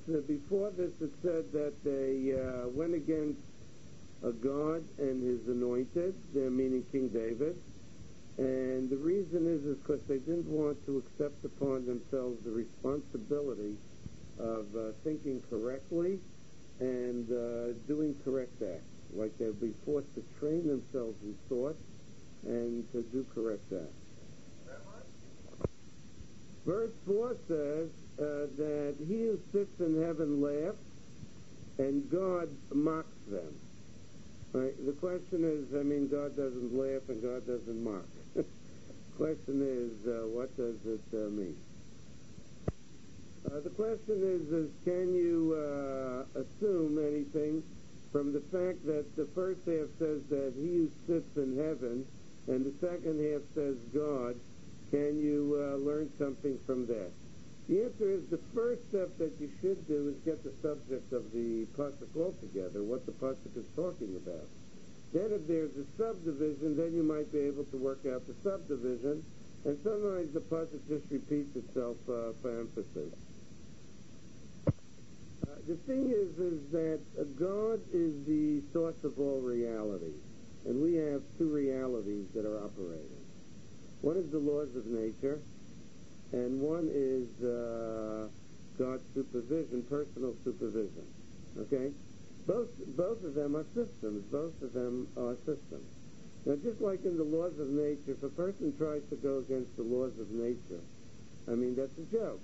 before this it said that they went against God and his anointed, meaning King David. And the reason is because they didn't want to accept upon themselves the responsibility of thinking correctly and doing correct acts. Like they'll be forced to train themselves in thought and to do correct acts. Verse 4 says that he who sits in heaven laughs and God mocks them. Right? The question is, God doesn't laugh and God doesn't mock. The question is, what does it mean? The question is can you assume anything from the fact that the first half says that he who sits in heaven and the second half says God? Can you learn something from that? The answer is the first step that you should do is get the subject of the pasuk altogether, what the pasuk is talking about. Then if there's a subdivision, then you might be able to work out the subdivision, and sometimes the pasuk just repeats itself for emphasis. The thing is that God is the source of all reality, and we have two realities that are operating. One is the laws of nature, and one is God's supervision, personal supervision. Okay? Both of them are systems. Both of them are systems. Now, just like in the laws of nature, if a person tries to go against the laws of nature, that's a joke.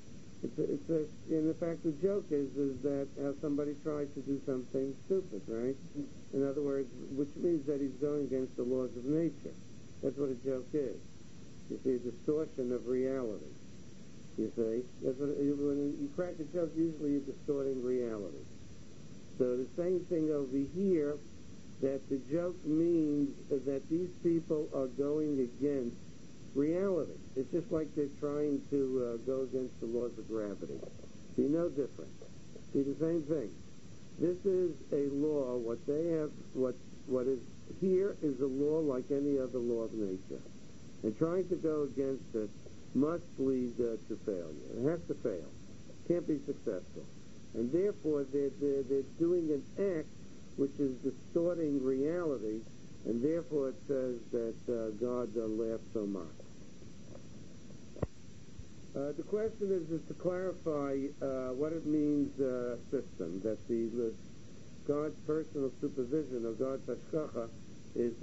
In fact, the joke is that how somebody tries to do something stupid, right? In other words, which means that he's going against the laws of nature. That's what a joke is. You see, a distortion of reality. You see? When you crack a joke, usually you're distorting reality. So the same thing over here, that the joke means that these people are going against reality. It's just like they're trying to go against the laws of gravity. See, no different. See, the same thing. This is a law. What they have, what is here is a law like any other law of nature. And trying to go against it must lead to failure. It has to fail. Can't be successful. And therefore, they're doing an act which is distorting reality, and therefore it says that God laughs so much. The question is to clarify what it means system, that God's personal supervision, or God's hashgacha, is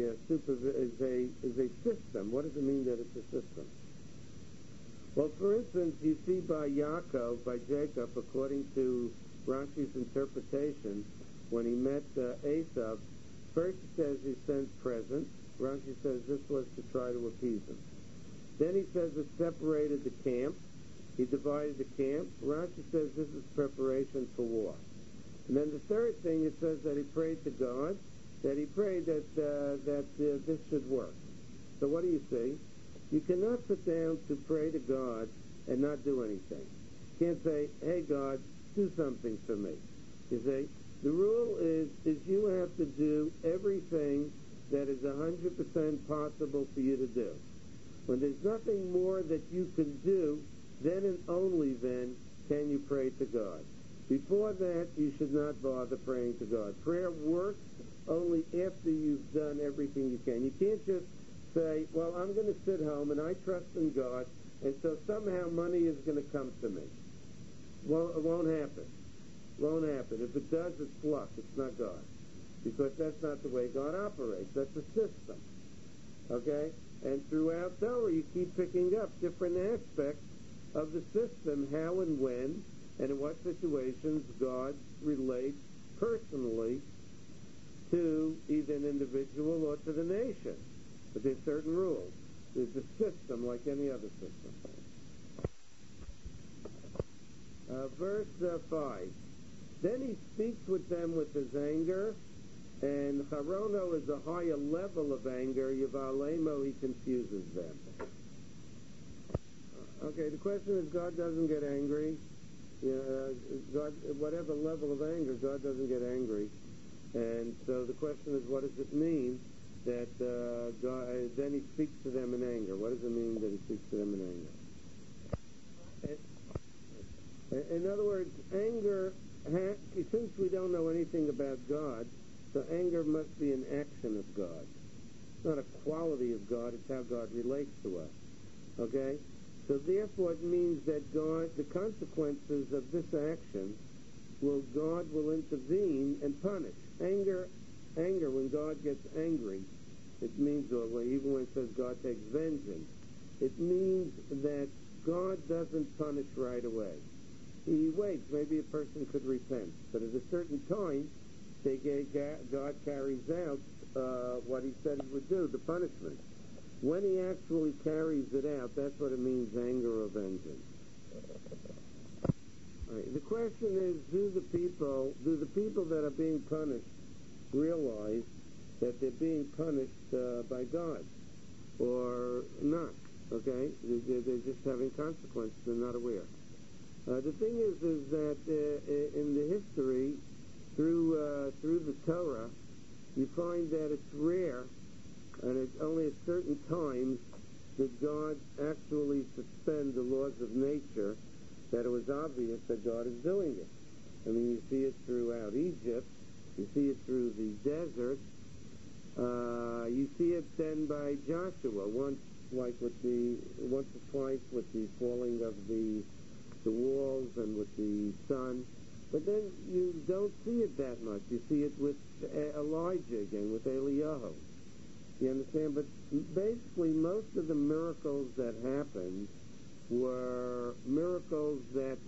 a system. What does it mean that it's a system? Well, for instance, you see by Yaakov, by Jacob, according to Rashi's interpretation, when he met Esav, first he says he sent presents. Rashi says this was to try to appease him. Then he says it separated the camp. He divided the camp. Rashi says this is preparation for war. And then the third thing, it says that he prayed to God, that he prayed that this should work. So what do you see? You cannot sit down to pray to God and not do anything. You can't say, hey, God, do something for me. You see? The rule is you have to do everything that is 100% possible for you to do. When there's nothing more that you can do, then and only then can you pray to God. Before that, you should not bother praying to God. Prayer works only after you've done everything you can. You can't just say, well, I'm going to sit home and I trust in God, and so somehow money is going to come to me. Well, it won't happen. It won't happen. If it does, it's luck. It's not God. Because that's not the way God operates. That's a system. Okay? And throughout Torah, you keep picking up different aspects of the system, how and when, and in what situations God relates personally to either an individual or to the nation. But there's certain rules. There's a system like any other system. Verse 5. Then he speaks with them with his anger, and charono is a higher level of anger. Yivalemo, he confuses them. Okay, the question is, God doesn't get angry. God, whatever level of anger, God doesn't get angry. And so the question is, what does it mean that God, then he speaks to them in anger? What does it mean that he speaks to them in anger? in other words, anger, since we don't know anything about God, so anger must be an action of God. It's not a quality of God, it's how God relates to us. Okay? So therefore it means that God, the consequences of this action, God will intervene and punish. Anger, when God gets angry, it means, or even when it says God takes vengeance, it means that God doesn't punish right away. He waits. Maybe a person could repent, but at a certain time, God carries out what he said he would do, the punishment. When he actually carries it out, that's what it means, anger or vengeance. Right. The question is, do the people that are being punished realize that they're being punished by God, or not? Okay, they're just having consequences. They're not aware. The thing is that in the history, through the Torah, you find that it's rare, and it's only at certain times that God actually suspends the laws of nature, that it was obvious that God is doing it. I mean, you see it throughout Egypt, you see it through the desert, you see it then by Joshua, once or twice with the falling of the walls and with the sun. But then you don't see it that much. You see it with Elijah again, with Eliyahu. You understand? But basically most of the miracles that happened were miracles that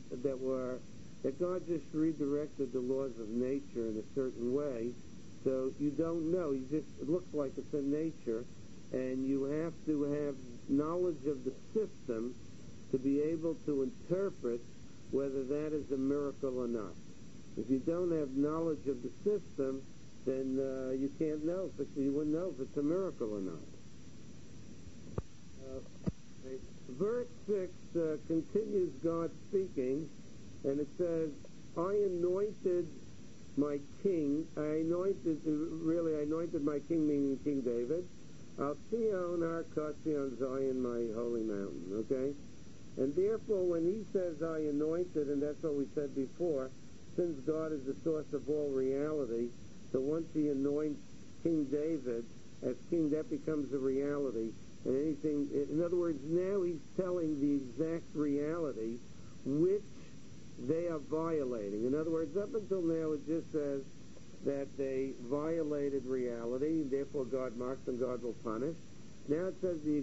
God just redirected the laws of nature in a certain way. So you don't know. It looks like it's in nature, and you have to have knowledge of the system to be able to interpret whether that is a miracle or not. If you don't have knowledge of the system, then you can't know. You wouldn't know if it's a miracle or not. Verse 6 continues God speaking, and it says, I anointed my king. I anointed my king, meaning King David. Al Sion Arkatzi on Zion, my holy mountain. Okay? And therefore, when he says, I anointed, and that's what we said before, since God is the source of all reality, so once he anoints King David as king, that becomes a reality. And anything, in other words, now he's telling the exact reality which they are violating. In other words, up until now it just says that they violated reality, and therefore God marks them, God will punish. Now it says the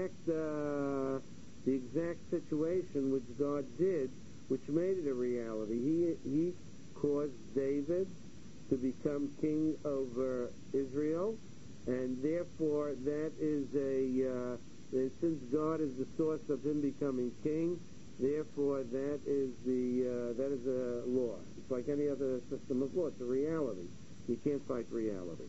exact situation which God did, which made it a reality. He caused David to become king over Israel, and therefore that is since God is the source of him becoming king, therefore that is a law. It's like any other system of law. It's a reality. You can't fight reality.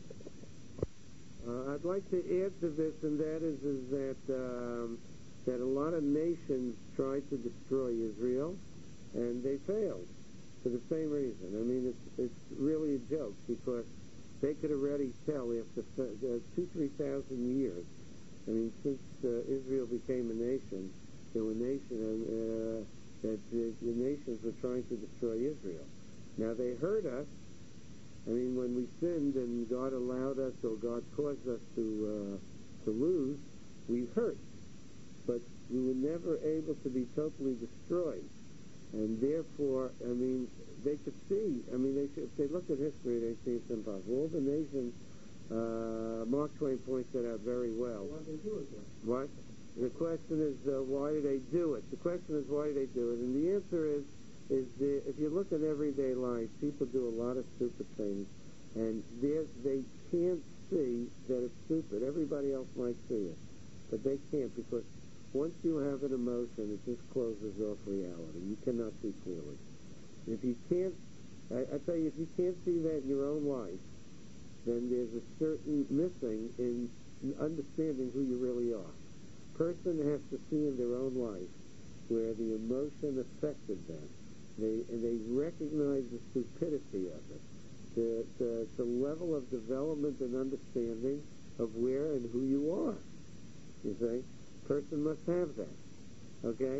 I'd like to add to this, and that is that a lot of nations tried to destroy Israel, and they failed for the same reason. I mean, it's really a joke, because they could already tell after 2,000-3,000 years. I mean, since Israel became a nation, there were nations that the nations were trying to destroy Israel. Now they hurt us. I mean, when we sinned and God allowed us, or God caused us to lose, we hurt. But we were never able to be totally destroyed. And therefore, I mean, they could see, I mean, if they look at history, they see it's impossible. All the nations, Mark Twain points that out very well. Why did they do it then? What? The question is, why do they do it? The question is, why do they do it? And the answer is if you look at everyday life, people do a lot of stupid things, and they can't see that it's stupid. Everybody else might see it, but they can't, because once you have an emotion, it just closes off reality. You cannot see clearly. If you can't, I tell you, if you can't see that in your own life, then there's a certain missing in understanding who you really are. Person has to see in their own life where the emotion affected them. They recognize the stupidity of it, the level of development and understanding of where and who you are. You see? Person must have that. Okay?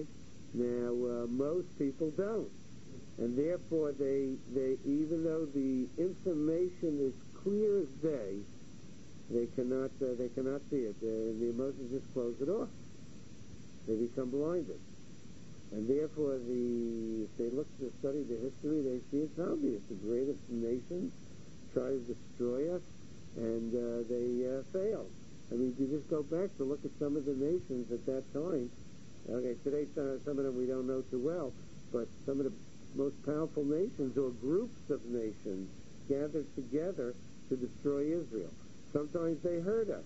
Now, most people don't. And therefore, they even though the information is clear as day, they cannot see it. The emotions just close it off. They become blinded. And therefore, if they look to study the history, they see it's obvious. The greatest nations try to destroy us, and they fail. I mean, if you just go back to look at some of the nations at that time, okay, today some of them we don't know too well, but some of the most powerful nations or groups of nations gathered together to destroy Israel. Sometimes they hurt us,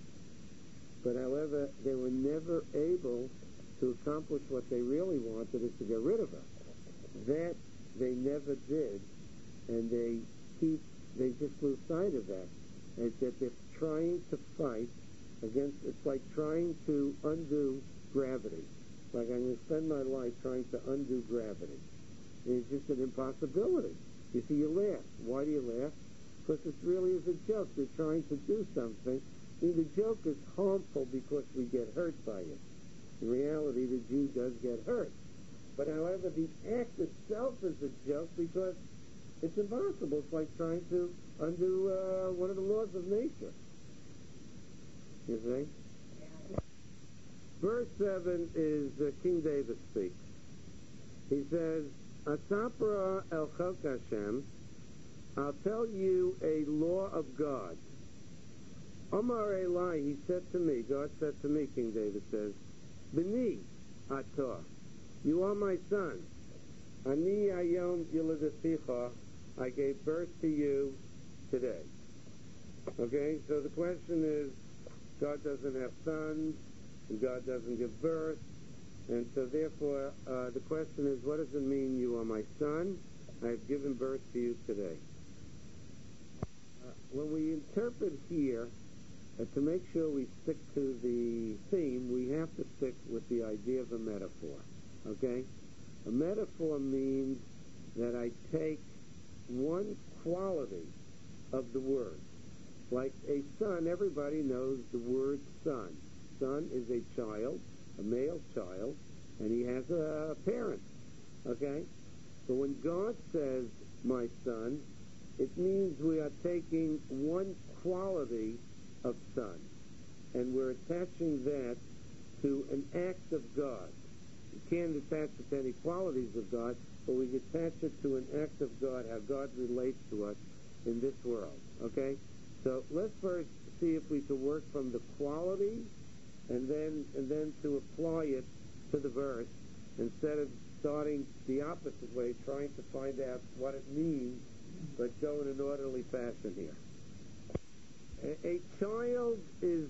but however, they were never able to accomplish what they really wanted, is to get rid of us. That they never did, and they just lose sight of that. It's that they're trying to fight against, it's like trying to undo gravity. Like I'm going to spend my life trying to undo gravity. And it's just an impossibility. You see, you laugh. Why do you laugh? Because it really is a joke. They're trying to do something. I mean, the joke is harmful because we get hurt by it. In reality, the Jew does get hurt. But however, the act itself is a joke because it's impossible. It's like trying to undo one of the laws of nature. You see? Verse 7 is King David speaks. He says, Asapra el Chok Hashem, I'll tell you a law of God. Omar Eli, he said to me, God said to me, King David says, B'ni atah, you are my son. Ani ayom yiladaticha, I gave birth to you today. Okay, so the question is, God doesn't have sons, and God doesn't give birth, and so therefore the question is, what does it mean, you are my son? I have given birth to you today. When we interpret here, to make sure we stick to the theme, we have to stick with the idea of a metaphor. Okay? A metaphor means that I take one quality of the word. Like a son, everybody knows the word son. Son is a child, a male child, and he has a parent. Okay? But when God says, my son, it means we are taking one quality of son, and we're attaching that to an act of God. You can't attach it to any qualities of God, but we attach it to an act of God, how God relates to us in this world. Okay? So let's first see if we can work from the quality and then to apply it to the verse instead of starting the opposite way, trying to find out what it means, but go in an orderly fashion here. A child is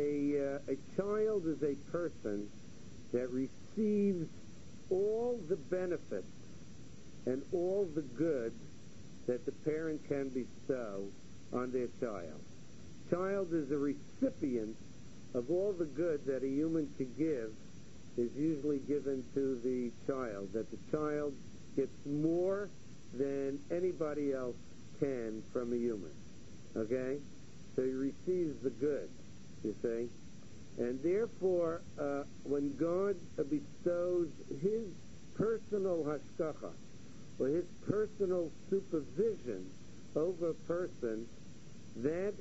a person that receives all the benefits and all the good that the parent can bestow on their child. Child is a recipient of all the good that a human could give is usually given to the child, that the child gets more than anybody else can from a human. Okay? So he receives the good, you see. And therefore, when God bestows his personal hashgacha, or his personal supervision over a person, that's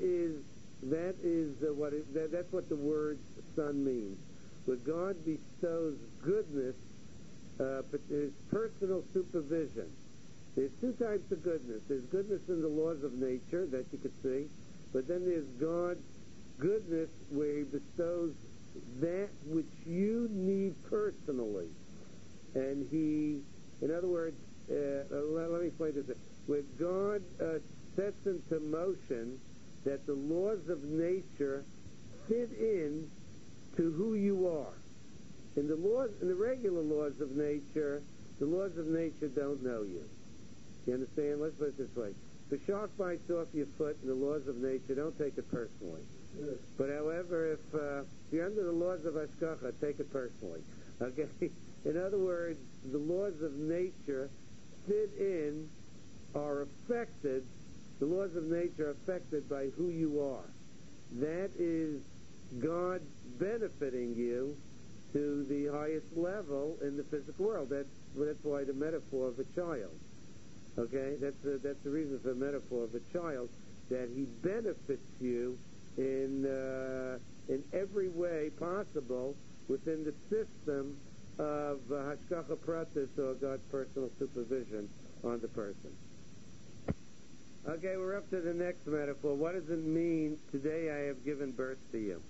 what the word son means. Where God bestows goodness, but his personal supervision. There's two types of goodness. There's goodness in the laws of nature that you could see, but then there's God's goodness where he bestows that which you need personally. And in other words, let me explain this. Where God sets into motion that the laws of nature fit in to who you are. In the regular laws of nature, the laws of nature don't know you. You understand? Let's put it this way. If a shark bites off your foot in the laws of nature, don't take it personally. Yes. But however, if you're under the laws of hashgacha, take it personally. Okay? In other words, the laws of nature fit in, are affected, the laws of nature are affected by who you are. That is God benefiting you to the highest level in the physical world. That's why the metaphor of a child. Okay, that's the reason for the metaphor of a child, that he benefits you in every way possible within the system of hashgacha pratis, or God's personal supervision on the person. Okay, we're up to the next metaphor. What does it mean, today I have given birth to you?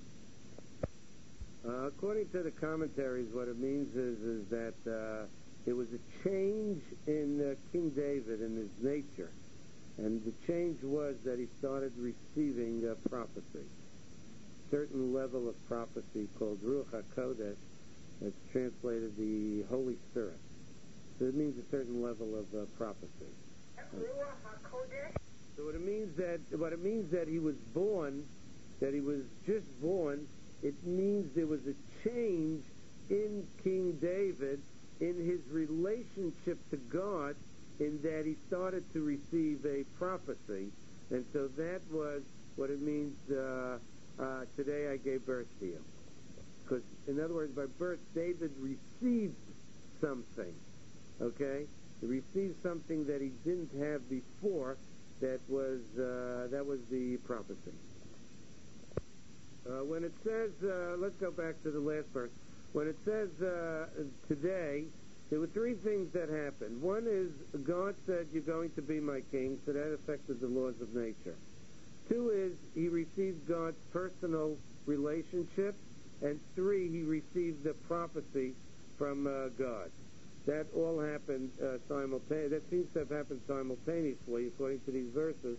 According to the commentaries, what it means is that there was a change in King David in his nature, and the change was that he started receiving prophecy, certain level of prophecy called Ruach HaKodesh. It's translated the Holy Spirit. So it means a certain level of prophecy. Ruach HaKodesh? So what it means that he was born, that he was just born, it means there was a change in King David in his relationship to God, in that he started to receive a prophecy. And so that was what it means, today I gave birth to you. Because, in other words, by birth, David received something, okay? He received something that he didn't have before. That was the prophecy. When it says, let's go back to the last verse. When it says today, there were three things that happened. One is God said, you're going to be my king, so that affected the laws of nature. Two is he received God's personal relationship. And three, he received the prophecy from God. That all happened simultaneously. That seems to have happened simultaneously, according to these verses.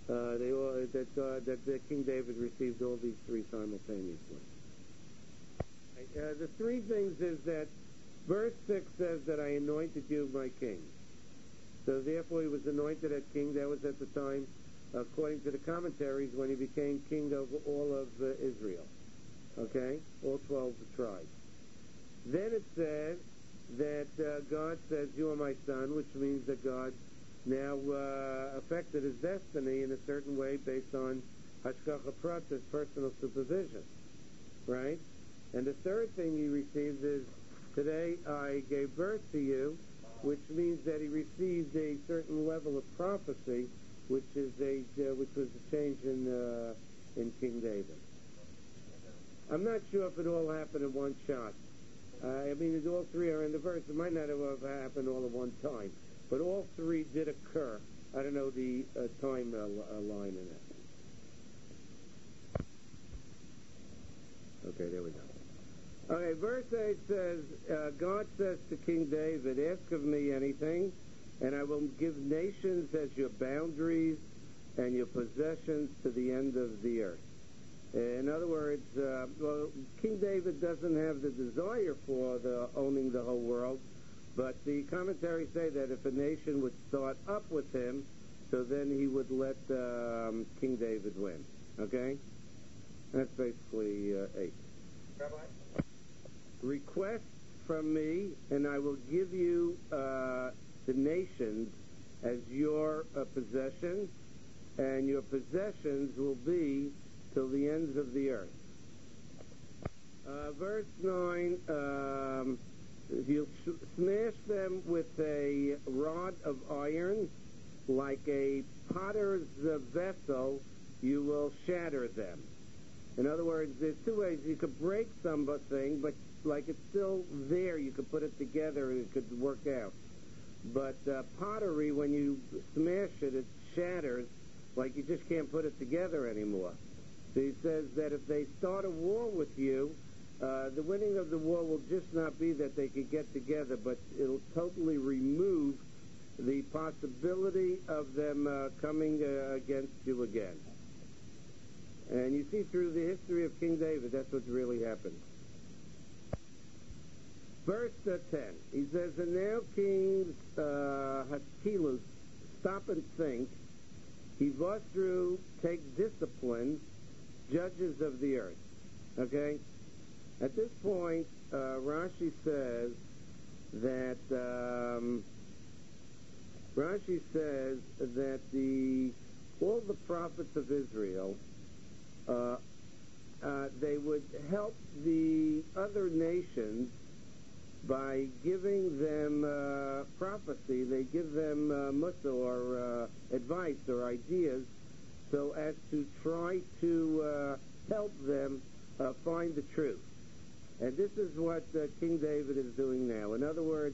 That King David received all these three simultaneously. The three things is that verse 6 says that I anointed you my king. So therefore he was anointed as king. That was at the time, according to the commentaries, when he became king of all of Israel. Okay? All 12 tribes. Then it says that God says, you are my son, which means that God now affected his destiny in a certain way based on hashgacha pratis, personal supervision. Right? And the third thing he receives is, today I gave birth to you, which means that he received a certain level of prophecy, which was a change in King David. I'm not sure if it all happened in one shot. I mean, all three are in the verse. It might not have happened all at one time, but all three did occur. I don't know the time line in it. Okay, there we go. Okay, verse 8 says, God says to King David, ask of me anything, and I will give nations as your boundaries and your possessions to the end of the earth. In other words, King David doesn't have the desire for owning the whole world, but the commentaries say that if a nation would start up with him, so then he would let King David win. Okay? That's basically 8. Rabbi? Request from me, and I will give you the nations as your possessions, and your possessions will be till the ends of the earth. Verse 9, you'll smash them with a rod of iron, like a potter's vessel, you will shatter them. In other words, there's two ways. You could break something, but like it's still there, you could put it together and it could work out. But pottery, when you smash it, it shatters, like you just can't put it together anymore. So he says that if they start a war with you, the winning of the war will just not be that they could get together, but it'll totally remove the possibility of them coming against you again. And you see through the history of King David, that's what's really happened. Verse 10, he says, and now King Haskilus, stop and think, Hivostru, take discipline, judges of the earth. Okay? At this point, Rashi says that all the prophets of Israel they would help the other nations by giving them prophecy. They give them mussar or advice or ideas so as to try to help them find the truth. And this is what King David is doing now. In other words,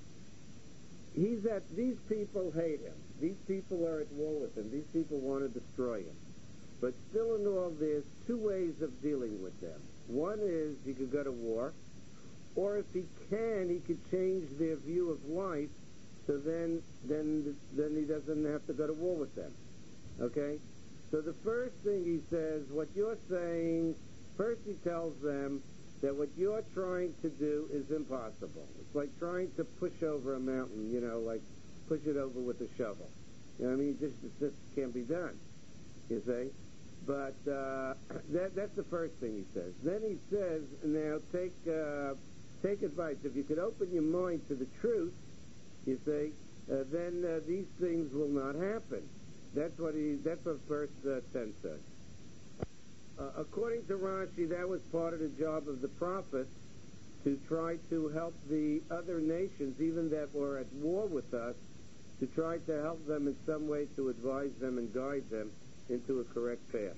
these people hate him. These people are at war with him. These people want to destroy him. But still in all, there's two ways of dealing with them. One is he could go to war, or if he can, he could change their view of life, so then he doesn't have to go to war with them. Okay? So the first thing he says, what you're saying, first he tells them that what you're trying to do is impossible. It's like trying to push over a mountain, like push it over with a shovel. You know what I mean? This can't be done, you see? But that's the first thing he says. Then he says, now take advice. If you could open your mind to the truth, you see, then these things will not happen. That's what verse 10 says. According to Rashi, that was part of the job of the prophet, to try to help the other nations, even that were at war with us, to try to help them in some way, to advise them and guide them into a correct path.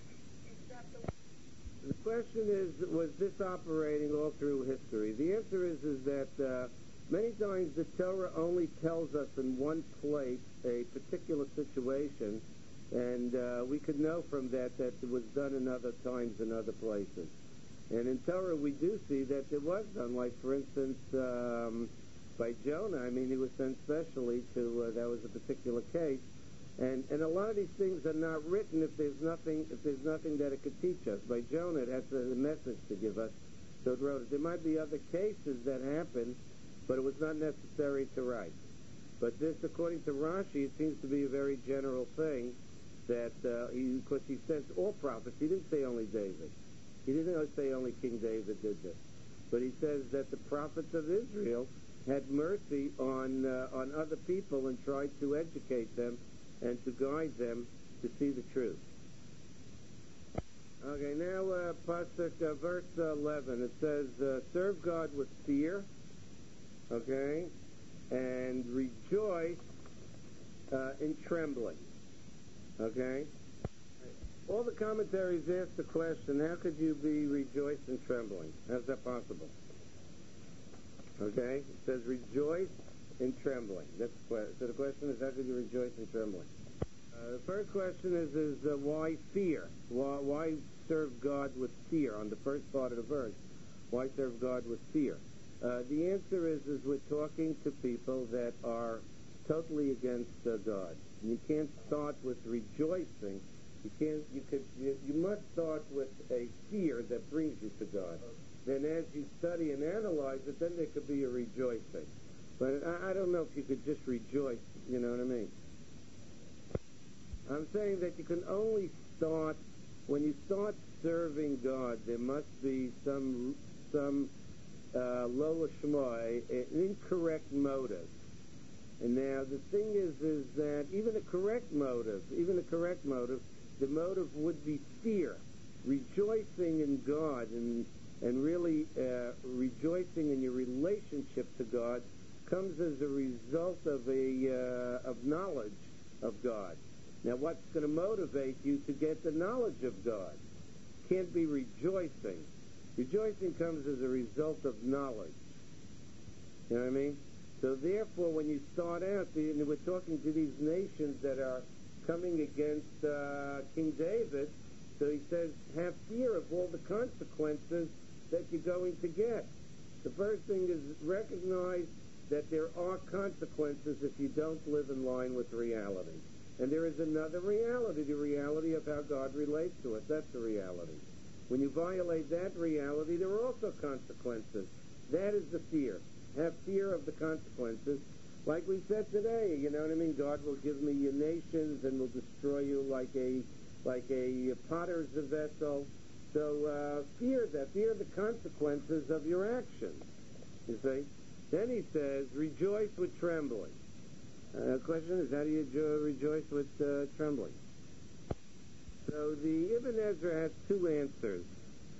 The question is, was this operating all through history? The answer is that many times the Torah only tells us in one place a particular situation, and we could know from that it was done in other times in other places. And in Torah we do see that it was done, like for instance by Jonah. I mean, he was sent specially to, that was a particular case. And a lot of these things are not written if there's nothing that it could teach us. By Jonah, it has a message to give us, so it wrote it. There might be other cases that happened, but it was not necessary to write. But this, according to Rashi, it seems to be a very general thing, that because he says all prophets. He didn't say only David. He didn't say only King David did this. But he says that the prophets of Israel had mercy on other people and tried to educate them and to guide them to see the truth. Okay, now Pasuk, verse 11, it says, serve God with fear, okay, and rejoice in trembling, okay? All the commentaries ask the question, how could you be rejoiced and trembling? How's that possible? Okay, it says rejoice in trembling. That's the question. So the question is, how could you rejoice in trembling? The first question is why fear? Why serve God with fear? On the first part of the verse, why serve God with fear? The answer is we're talking to people that are totally against God. And you can't start with rejoicing. You must start with a fear that brings you to God. Then as you study and analyze it, then there could be a rejoicing. But I don't know if you could just rejoice, you know what I mean? I'm saying that you can only start, when you start serving God, there must be some lo lishma, an incorrect motive. And now the thing is that even a correct motive, the motive would be fear, rejoicing in God and really rejoicing in your relationship to God comes as a result of knowledge of God. Now, what's going to motivate you to get the knowledge of God? Can't be rejoicing. Rejoicing comes as a result of knowledge. You know what I mean? So therefore, when you start out, we're talking to these nations that are coming against King David, so he says, have fear of all the consequences that you're going to get. The first thing is recognize that there are consequences if you don't live in line with reality. And there is another reality, the reality of how God relates to us. That's the reality. When you violate that reality, there are also consequences. That is the fear. Have fear of the consequences. Like we said today, you know what I mean? God will give me your nations and will destroy you like a potter's vessel. So fear that. Fear the consequences of your actions. You see? Then he says, rejoice with trembling. The question is, how do you rejoice with trembling? So the Ibn Ezra has two answers.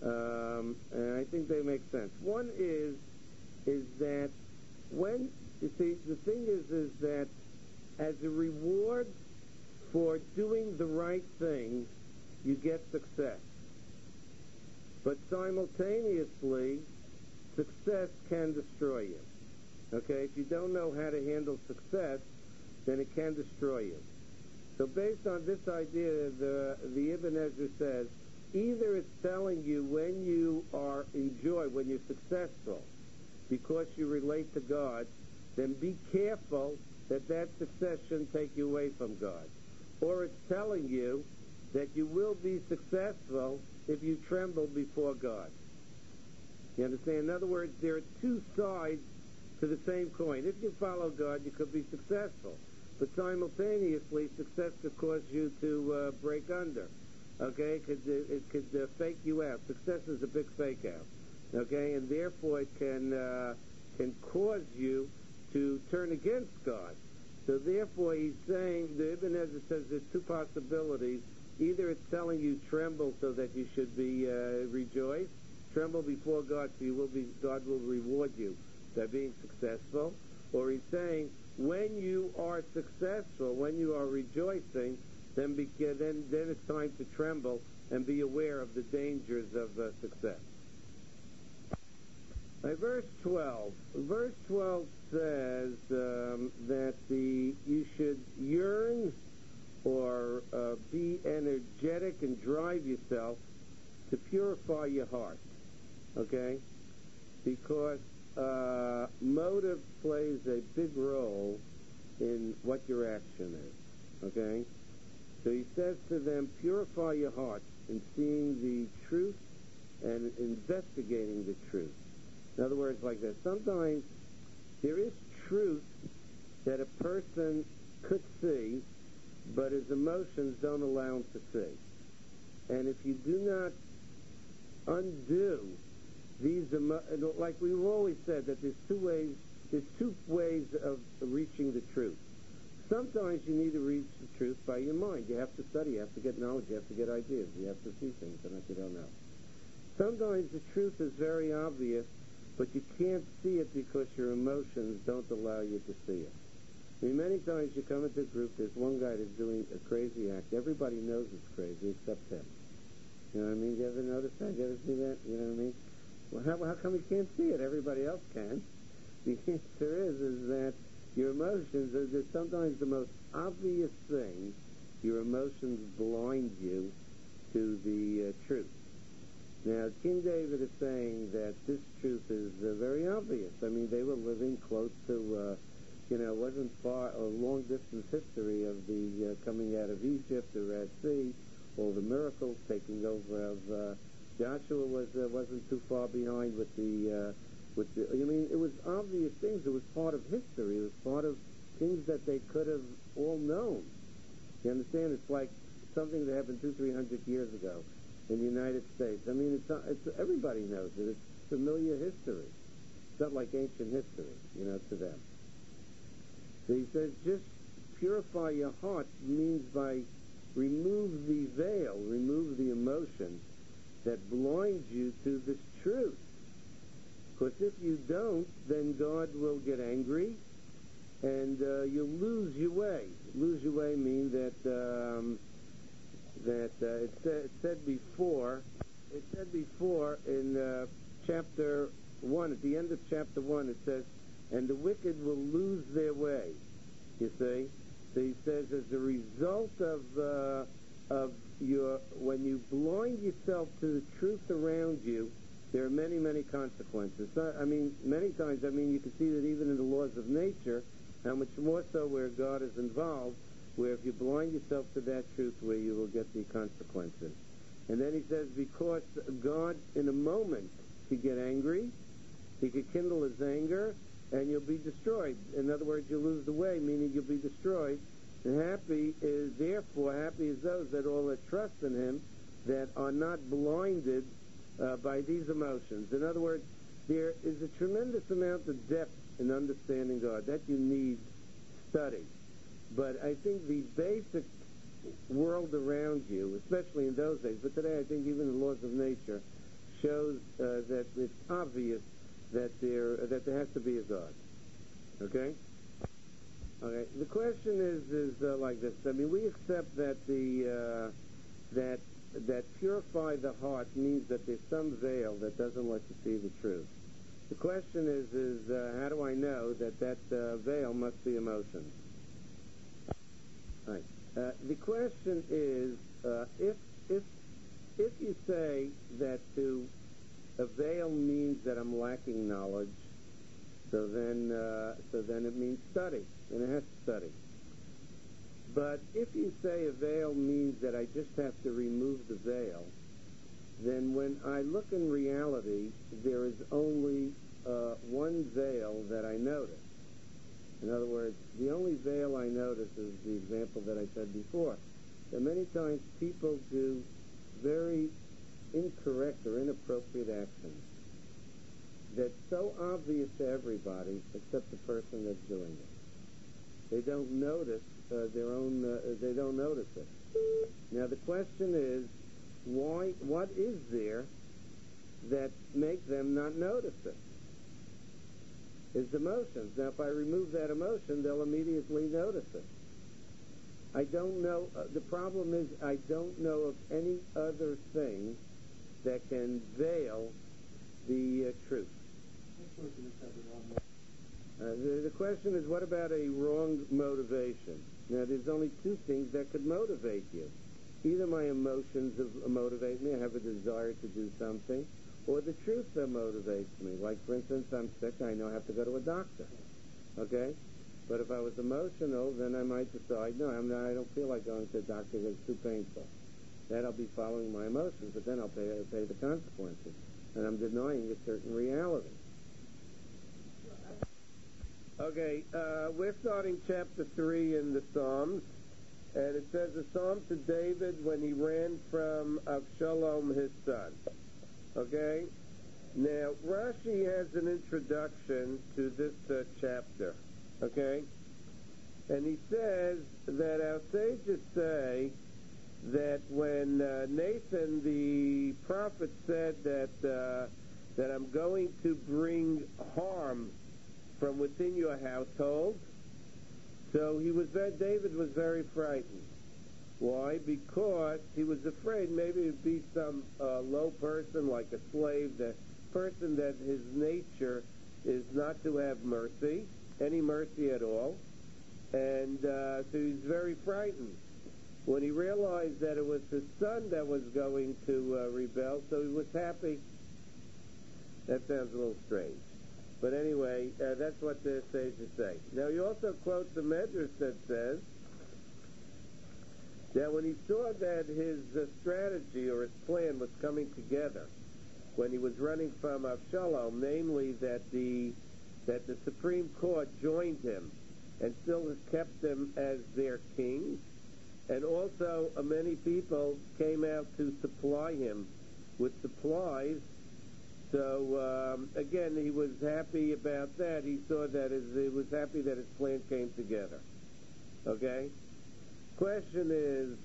and I think they make sense. One is that when, you see, the thing is that as a reward for doing the right thing, you get success. But simultaneously, success can destroy you. Okay? If you don't know how to handle success, then it can destroy you. So based on this idea, the Ibn Ezra says, either it's telling you when you are in joy, when you're successful, because you relate to God, then be careful that success shouldn't take you away from God. Or it's telling you that you will be successful if you tremble before God. You understand? In other words, there are two sides to the same coin. If you follow God, you could be successful. But simultaneously, success could cause you to break under. Okay? It could fake you out. Success is a big fake out. Okay? And therefore it can cause you to turn against God. So therefore he's saying, the Ibn Ezra says there's two possibilities. Either it's telling you tremble so that you should be rejoiced, tremble before God so God will reward you by being successful, or he's saying when you are successful, when you are rejoicing, then it's time to tremble and be aware of the dangers of success. Verse 12. Verse 12 says that you should yearn or be energetic and drive yourself to purify your heart. Okay? Because motive plays a big role in what your action is. Okay? So he says to them, purify your hearts in seeing the truth and investigating the truth. In other words, like this, sometimes there is truth that a person could see, but his emotions don't allow him to see. And if you do not undo these like we've always said, that there's two ways of reaching the truth. Sometimes you need to reach the truth by your mind. You have to study, you have to get knowledge, you have to get ideas, you have to see things that you don't know. Sometimes the truth is very obvious, but you can't see it because your emotions don't allow you to see it. I mean, many times you come into a group, there's one guy that's doing a crazy act. Everybody knows it's crazy except him. You know what I mean? You ever notice that? You ever see that? You know what I mean? Well, how come you can't see it? Everybody else can. The answer is that your emotions are sometimes the most obvious thing. Your emotions blind you to the truth. Now, King David is saying that this truth is very obvious. I mean, they were living close to, it wasn't far, a long-distance history of the coming out of Egypt, the Red Sea, all the miracles, taking over of Joshua wasn't too far behind with the. It was obvious things. It was part of history. It was part of things that they could have all known. You understand? It's like something that happened 200-300 years ago in the United States. I mean, it's everybody knows it. It's familiar history. It's not like ancient history, to them. So he says, just purify your heart means by remove the veil, remove the emotion that blinds you to this truth. Because if you don't, then God will get angry, and you'll lose your way. Lose your way means that it said before in chapter 1, at the end of chapter 1, it says, and the wicked will lose their way. You see? So he says, as a result of when you blind yourself to the truth around you, there are many, many consequences. Many times, you can see that even in the laws of nature, how much more so where God is involved, where if you blind yourself to that truth, where you will get the consequences. And then he says, because God, in a moment, could get angry, he could kindle his anger, and you'll be destroyed. In other words, you'll lose the way, meaning you'll be destroyed. And happy is those that all that trust in him, that are not blinded by these emotions. In other words, there is a tremendous amount of depth in understanding God that you need study. But I think the basic world around you, especially in those days, but today I think even the laws of nature, shows that it's obvious that there has to be a God. Okay? Okay. The question is like this. I mean, we accept that that purify the heart means that there's some veil that doesn't let you see the truth. The question is how do I know that veil must be emotion? Right. The question is if you say that to a veil means that I'm lacking knowledge, so then it means study, and it has to study. But if you say a veil means that I just have to remove the veil, then when I look in reality, there is only one veil that I notice. In other words, the only veil I notice is the example that I said before. That many times people do very incorrect or inappropriate actions that's so obvious to everybody except the person that's doing it. They don't notice they don't notice it. Now the question is, what is there that make them not notice it? It's emotions. Now if I remove that emotion, they'll immediately notice it. I don't know, the problem is I don't know of any other thing that can veil the truth. The question is, what about a wrong motivation? Now, there's only two things that could motivate you. Either my emotions motivate me, I have a desire to do something, or the truth that motivates me. Like, for instance, I'm sick, I know I have to go to a doctor. Okay? But if I was emotional, then I might decide, no, I don't feel like going to a doctor because it's too painful. That I'll be following my emotions, but then I'll pay the consequences. And I'm denying a certain reality. Okay, we're starting chapter 3 in the Psalms, and it says a psalm to David when he ran from Avshalom, his son. Okay? Now, Rashi has an introduction to this chapter. Okay? And he says that our sages say that when Nathan the prophet said that I'm going to bring harm from within your household, so David was very frightened. Why? Because he was afraid maybe it would be some low person like a slave, the person that his nature is not to have mercy, any mercy at all, and so he's very frightened. When he realized that it was his son that was going to rebel, so he was happy. That sounds a little strange. But anyway, that's what the sages say. Now, he also quotes a medrash that says that when he saw that his strategy or his plan was coming together, when he was running from Avshalom, namely that the Supreme Court joined him and still has kept him as their king, and also many people came out to supply him with supplies. So, again, he was happy about that. He saw that he was happy that his plan came together. Okay? Question is,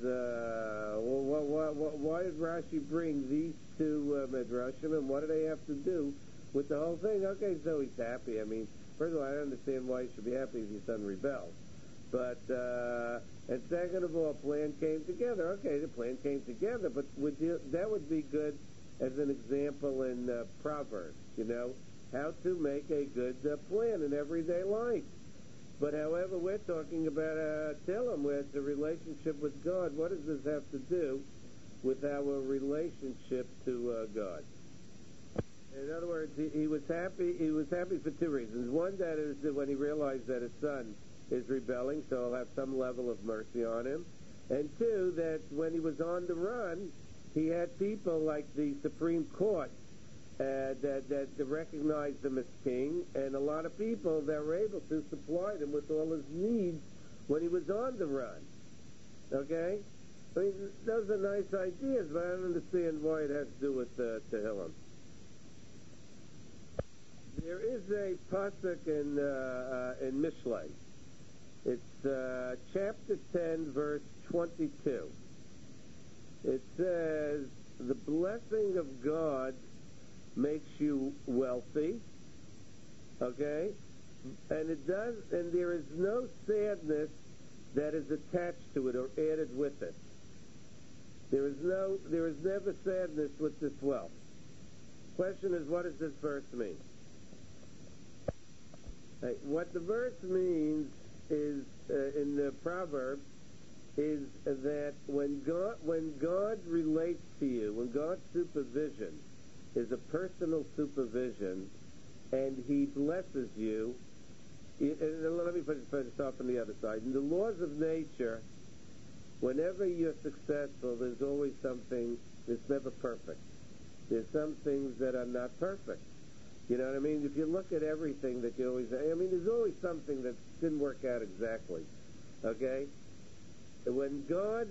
why did Rashi bring these two midrashim, and what do they have to do with the whole thing? Okay, so he's happy. I mean, first of all, I don't understand why he should be happy if his son rebelled. But, and second of all, plan came together. Okay, the plan came together, but that would be good as an example in Proverbs, how to make a good plan in everyday life. But however, we're talking about Tehillim, where it's a relationship with God. What does this have to do with our relationship to God? In other words, he was happy. He was happy for two reasons. One, that is that when he realized that his son is rebelling, so he'll have some level of mercy on him. And two, that when he was on the run, he had people like the Supreme Court that recognized him as king, and a lot of people that were able to supply him with all his needs when he was on the run. Okay? I mean, those are nice ideas, but I don't understand why it has to do with Tehillim. There is a pasuk in Mishlei. It's chapter 10, verse 22. It says, the blessing of God makes you wealthy, okay? And it does, and there is no sadness that is attached to it or added with it. There is never sadness with this wealth. Question is, what does this verse mean? What the verse means is, in the Proverbs, is that when God relates to you, when God's supervision is a personal supervision, and He blesses you, and let me start from the other side. In the laws of nature, whenever you're successful, there's always something that's never perfect. There's some things that are not perfect. You know what I mean? If you look at everything that you always, there's always something that didn't work out exactly. Okay? When God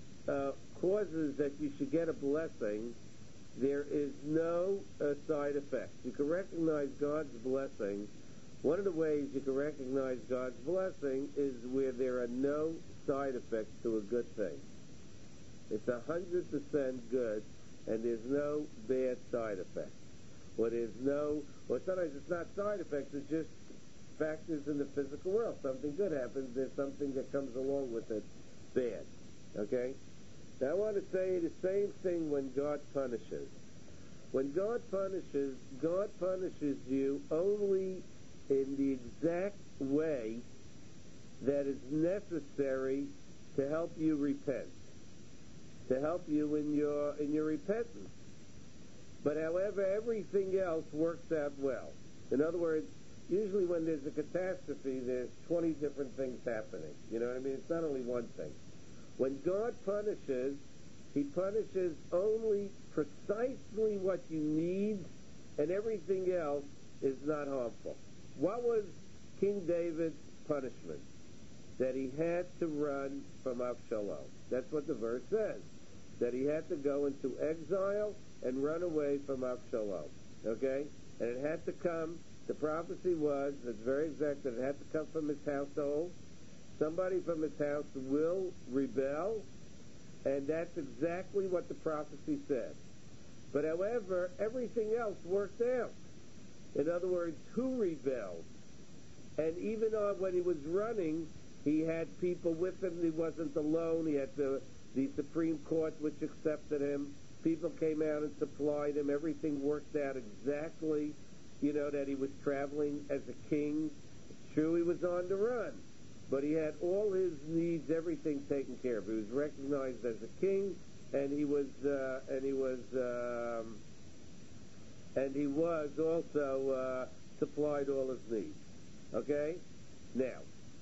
causes that you should get a blessing, there is no side effect. You can recognize God's blessing. One of the ways you can recognize God's blessing is where there are no side effects to a good thing. It's 100% good, and there's no bad side effects. Or sometimes it's not side effects, it's just factors in the physical world. Something good happens, there's something that comes along with it bad. Okay? Now I want to say the same thing when God punishes. When God punishes you only in the exact way that is necessary to help you repent, to help you in your repentance. But however, everything else works out well. In other words, usually when there's a catastrophe, there's 20 different things happening. You know what I mean? It's not only one thing. When God punishes, He punishes only precisely what you need, and everything else is not harmful. What was King David's punishment? That he had to run from Avshalom. That's what the verse says. That he had to go into exile and run away from Avshalom. Okay? And it had to come, the prophecy was, it's very exact, that it had to come from his household. Somebody from his house will rebel, and that's exactly what the prophecy said. But however, everything else worked out. In other words, who rebelled? And even when he was running, he had people with him. He wasn't alone. He had the Supreme Court, which accepted him. People came out and supplied him. Everything worked out exactly, that he was traveling as a king. True, he was on the run, but he had all his needs, everything taken care of. He was recognized as a king, and he was also supplied all his needs. Okay? Now,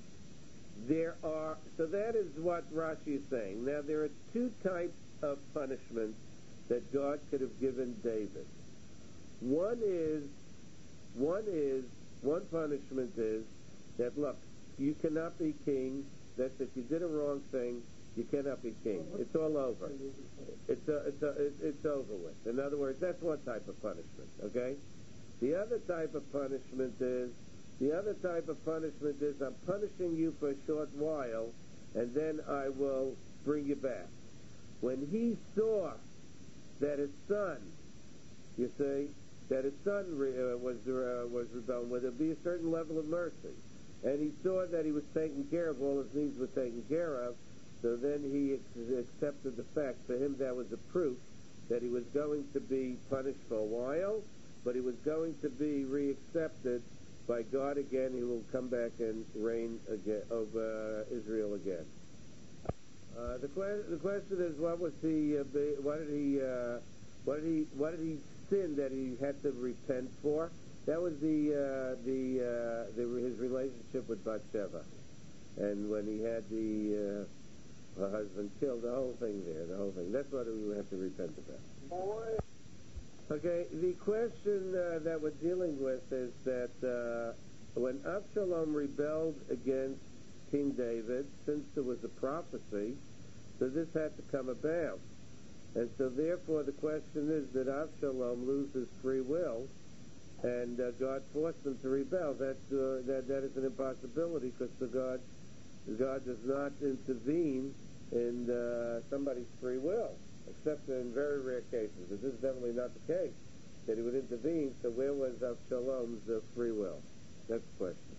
so that is what Rashi is saying. Now, there are two types of punishments that God could have given David. One punishment is that, look, you cannot be king. That's if you did a wrong thing, you cannot be king. It's all over. It's over with. In other words, that's one type of punishment. Okay? The other type of punishment is I'm punishing you for a short while, and then I will bring you back. When he saw that his son, was rebelling, where there'd be a certain level of mercy, and he saw that he was taken care of, all his needs were taken care of, so then he accepted the fact. For him, that was a proof that he was going to be punished for a while, but he was going to be reaccepted by God again. He will come back and reign again over Israel again. The question is, what did he sin that he had to repent for? That was his relationship with Bathsheba, and when he had her husband killed. The whole thing. That's what we have to repent about. Okay, the question that we're dealing with is that when Absalom rebelled against King David, since there was a prophecy, so this had to come about. And so therefore the question is, did Absalom lose his free will and God forced him to rebel? That is an impossibility, because God does not intervene in somebody's free will, except in very rare cases. This is definitely not the case. that he would intervene. So where was Avshalom's free will? That's the question.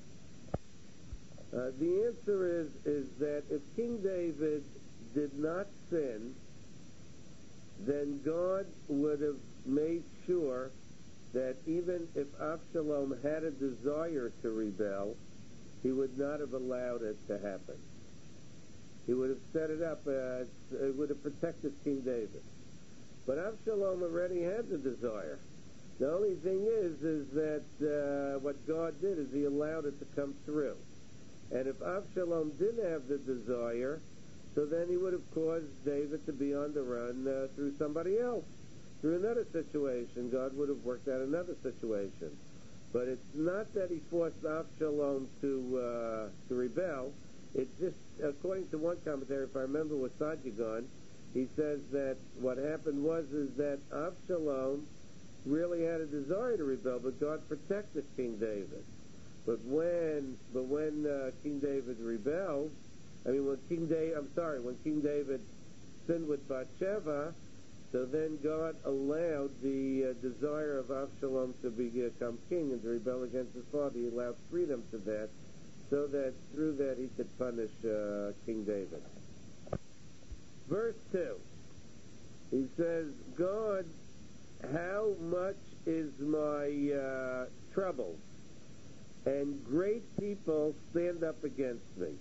The answer is that if King David did not sin, then God would have made sure that even if Avshalom had a desire to rebel, he would not have allowed it to happen. He would have set it up, it would have protected King David. But Avshalom already had the desire. The only thing is that what God did is he allowed it to come through. And if Avshalom didn't have the desire, so then he would have caused David to be on the run through somebody else. Through another situation, God would have worked out another situation. But it's not that he forced Avshalom to rebel. It's just, according to one commentator, if I remember with Sadyagon, he says that what happened is that Avshalom really had a desire to rebel, but God protected King David. But when King David rebelled, when King David sinned with Bathsheba, so then God allowed the desire of Avshalom to become king and to rebel against his father. He allowed freedom to that, so that through that he could punish King David. Verse 2, he says, God, how much is my trouble? And great people stand up against me.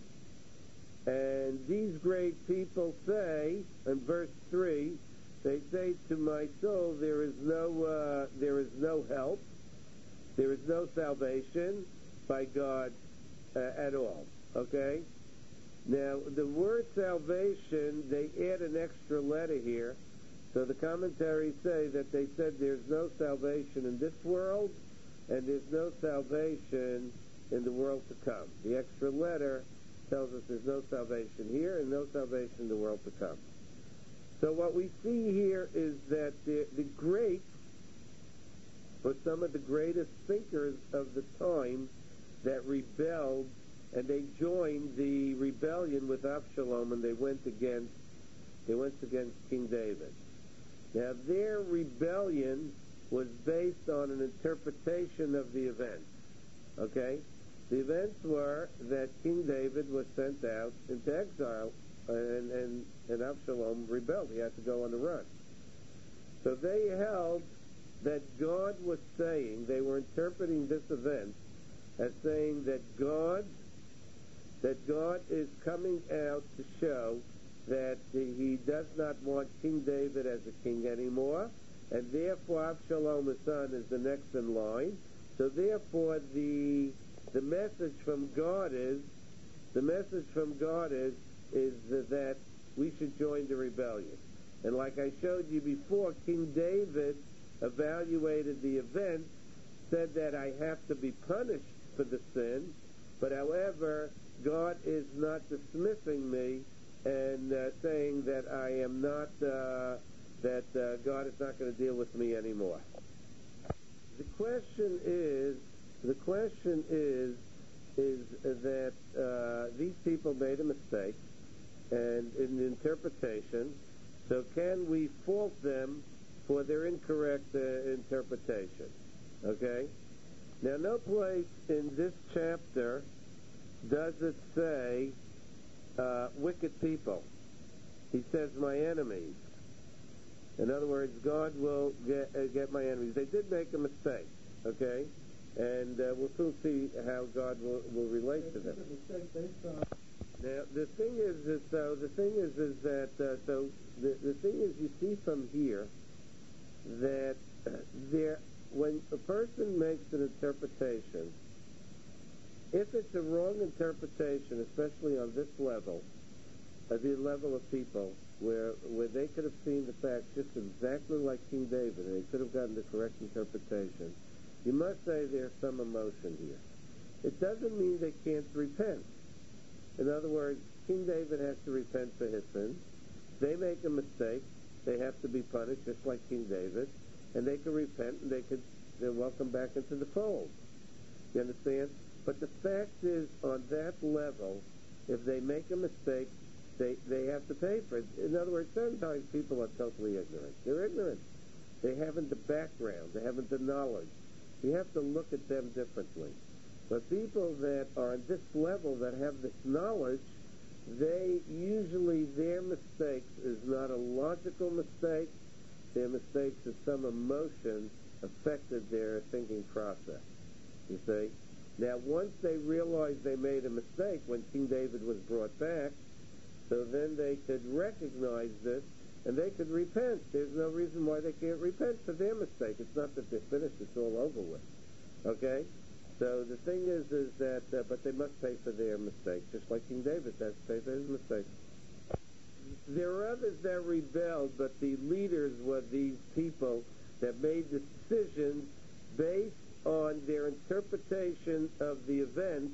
And these great people say, in verse 3, they say to my soul, there is no help, there is no salvation by God at all. Okay? Now, the word salvation, they add an extra letter here. So the commentaries say that they said there's no salvation in this world, and there's no salvation in the world to come. The extra letter tells us there's no salvation here and no salvation in the world to come. So what we see here is that the greats, or some of the greatest thinkers of the time that rebelled, and they joined the rebellion with Avshalom, and they went against King David. Now, their rebellion was based on an interpretation of the events. Okay? The events were that King David was sent out into exile, and Avshalom rebelled. He had to go on the run. So they held that God was saying, they were interpreting this event as saying that God is coming out to show that he does not want King David as a king anymore, and therefore Avshalom, his son, is the next in line. So therefore the message from God is that we should join the rebellion. And like I showed you before, King David evaluated the event, said that I have to be punished for the sin, but however, God is not dismissing me and saying that I am not, God is not going to deal with me anymore. The question is that these people made a mistake and in the interpretation, so can we fault them for their incorrect interpretation? Okay? Now, no place in this chapter does it say wicked people. He says my enemies. In other words, God will get my enemies. They did make a mistake, okay? And we'll soon see how God will relate to them. Now, the thing is you see from here that when a person makes an interpretation, if it's a wrong interpretation, especially on this level, at the level of people, where they could have seen the facts just exactly like King David, and they could have gotten the correct interpretation, you must say there's some emotion here. It doesn't mean they can't repent. In other words, King David has to repent for his sins. They make a mistake, they have to be punished just like King David, and they can repent and they're welcome back into the fold. You understand? But the fact is, on that level, if they make a mistake, they have to pay for it. In other words, sometimes people are totally ignorant. They're ignorant. They haven't the background. They haven't the knowledge. You have to look at them differently. But people that are on this level, that have this knowledge, their mistakes is not a logical mistake. Their mistakes is some emotion affected their thinking process. You see? Now, once they realized they made a mistake when King David was brought back, so then they could recognize this and they could repent. There's no reason why they can't repent for their mistake. It's not that they're finished, it's all over with. Okay? So the thing is that, but they must pay for their mistake, just like King David has to pay for his mistake. There are others that rebelled, but the leaders were these people that made decisions based on their interpretation of the event,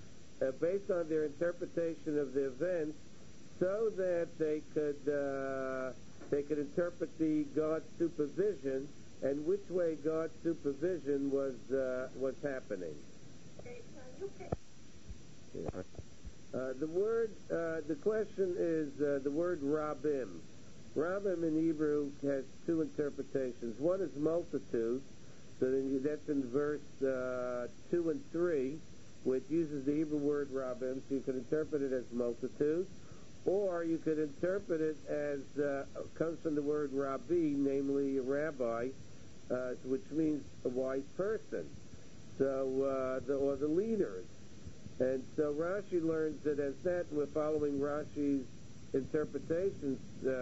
so that they could interpret the God's supervision and which way God's supervision was happening. Okay, so you can... The question is the word rabim. Rabim in Hebrew has two interpretations. One is multitude, so that's in verse 2 and 3, which uses the Hebrew word rabim, so you can interpret it as multitude. Or you could interpret it as, comes from the word rabbi, namely a rabbi, which means a wise person, or the leaders. And so Rashi learns that as that, we're following Rashi's interpretations.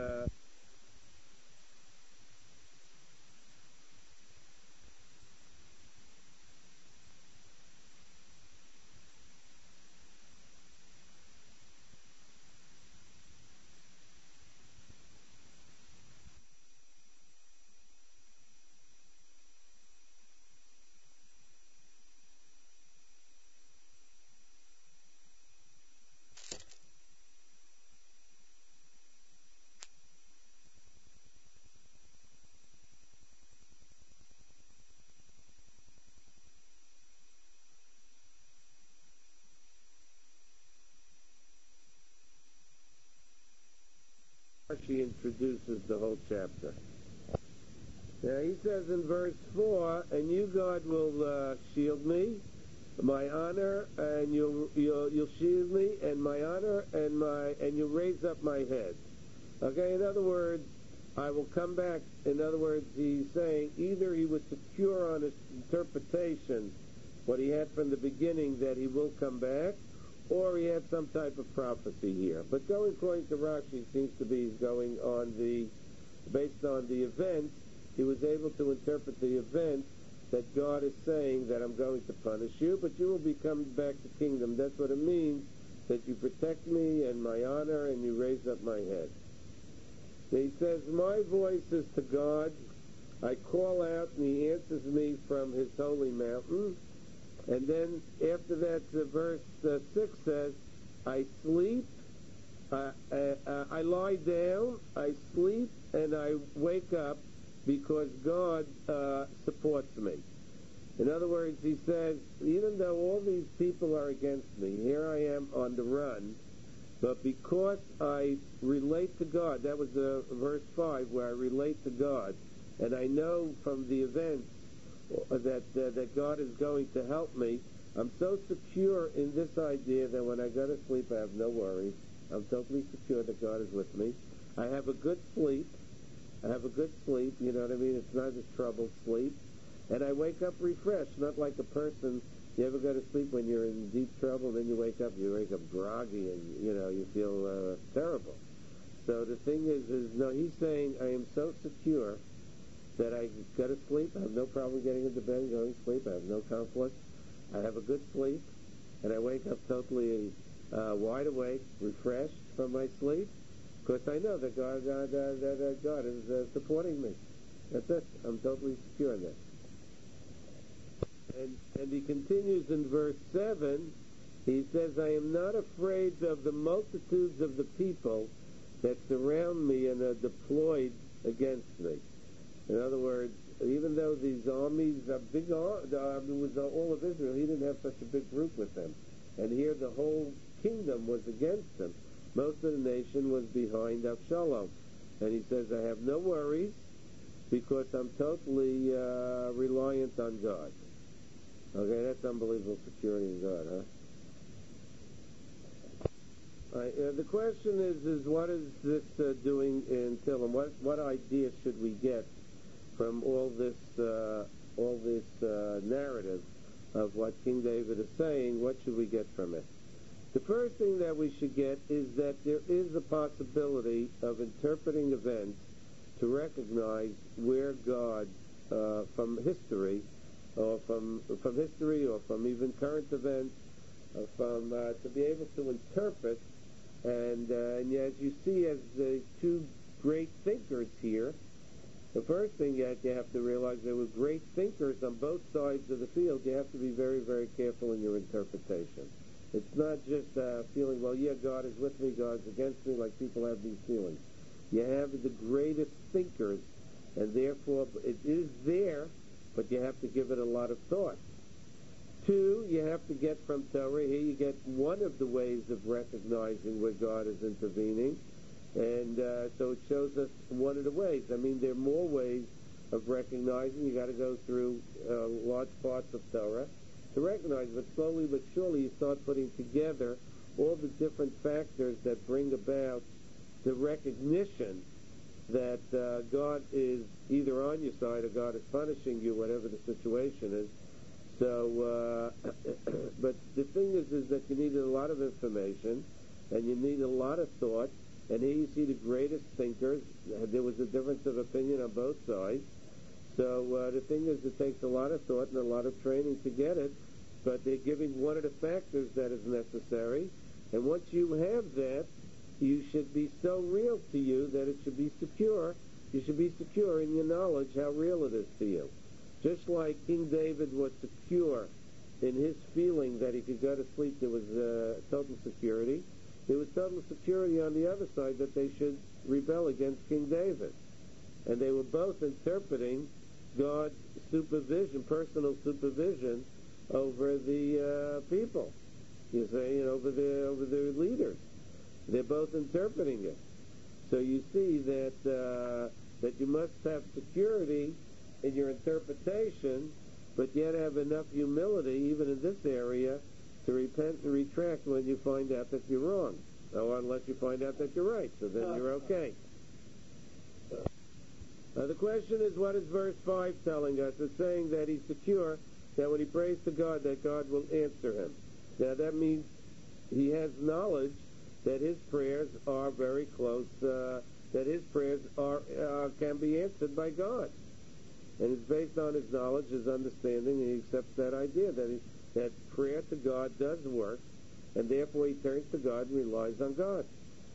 Rashi introduces the whole chapter. Now he says in verse 4, and you, God, will shield me, my honor, and you'll shield me, and my honor, and you'll raise up my head. Okay, in other words, I will come back. In other words, he's saying either he was secure on his interpretation, what he had from the beginning, that he will come back, or he had some type of prophecy here. But going according to Rashi, seems to be going on based on the event, he was able to interpret the event that God is saying that I'm going to punish you, but you will be coming back to kingdom. That's what it means, that you protect me and my honor and you raise up my head. He says, my voice is to God. I call out and he answers me from his holy mountain. And then after that, verse 6 says, I sleep, I lie down, I sleep, and I wake up because God supports me. In other words, he says, even though all these people are against me, here I am on the run, but because I relate to God, that was verse 5, where I relate to God, and I know from the events that God is going to help me, I'm so secure in this idea that when I go to sleep, I have no worries. I'm totally secure that God is with me. I have a good sleep. You know what I mean? It's not a troubled sleep. And I wake up refreshed, not like a person, you ever go to sleep when you're in deep trouble, and then you wake up groggy, and, you feel terrible. So the thing is, no, he's saying, I am so secure that I go to sleep, I have no problem getting into bed and going to sleep, I have no conflict, I have a good sleep, and I wake up totally wide awake, refreshed from my sleep, because I know that God is supporting me. That's it. I'm totally secure in that. And he continues in verse 7, he says, I am not afraid of the multitudes of the people that surround me and are deployed against me. In other words, even though these armies are big, with all of Israel, he didn't have such a big group with them. And here the whole kingdom was against him. Most of the nation was behind Avshalom. And he says, I have no worries, because I'm totally reliant on God. Okay, that's unbelievable security in God, huh? The question is what is this doing in Tehillim? What ideas should we get from all this narrative of what King David is saying? What should we get from it? The first thing that we should get is that there is a possibility of interpreting events to recognize where God, from history, or from history, or from even current events, to be able to interpret. And as you see, as the two great thinkers here, the first thing that you have to realize, there were great thinkers on both sides of the field. You have to be very, very careful in your interpretation. It's not just feeling, well, yeah, God is with me, God's against me, like people have these feelings. You have the greatest thinkers, and therefore it is there, but you have to give it a lot of thought. Two, you have to get from Torah, here you get one of the ways of recognizing where God is intervening, and so it shows us one of the ways. I mean, there are more ways of recognizing. You got to go through large parts of Torah to recognize, but slowly but surely you start putting together all the different factors that bring about the recognition that God is either on your side or God is punishing you, whatever the situation is. So, but the thing is that you need a lot of information, and you need a lot of thought, and here you see the greatest thinkers. There was a difference of opinion on both sides. So the thing is, it takes a lot of thought and a lot of training to get it, but they're giving one of the factors that is necessary, and once you have that, you should be so real to you that it should be secure. You should be secure in your knowledge how real it is to you. Just like King David was secure in his feeling that he could go to sleep, there was total security. There was total security on the other side that they should rebel against King David. And they were both interpreting God's supervision, personal supervision over the people. You say, over their leaders. They're both interpreting it. So you see that you must have security in your interpretation, but yet have enough humility, even in this area, to repent and retract when you find out that you're wrong. Or unless you find out that you're right, so then you're okay. The question is, what is verse 5 telling us? It's saying that he's secure, that when he prays to God, that God will answer him. Now that means he has knowledge that his prayers are very close, that his prayers can be answered by God. And it's based on his knowledge, his understanding, and he accepts that idea that prayer to God does work, and therefore he turns to God and relies on God.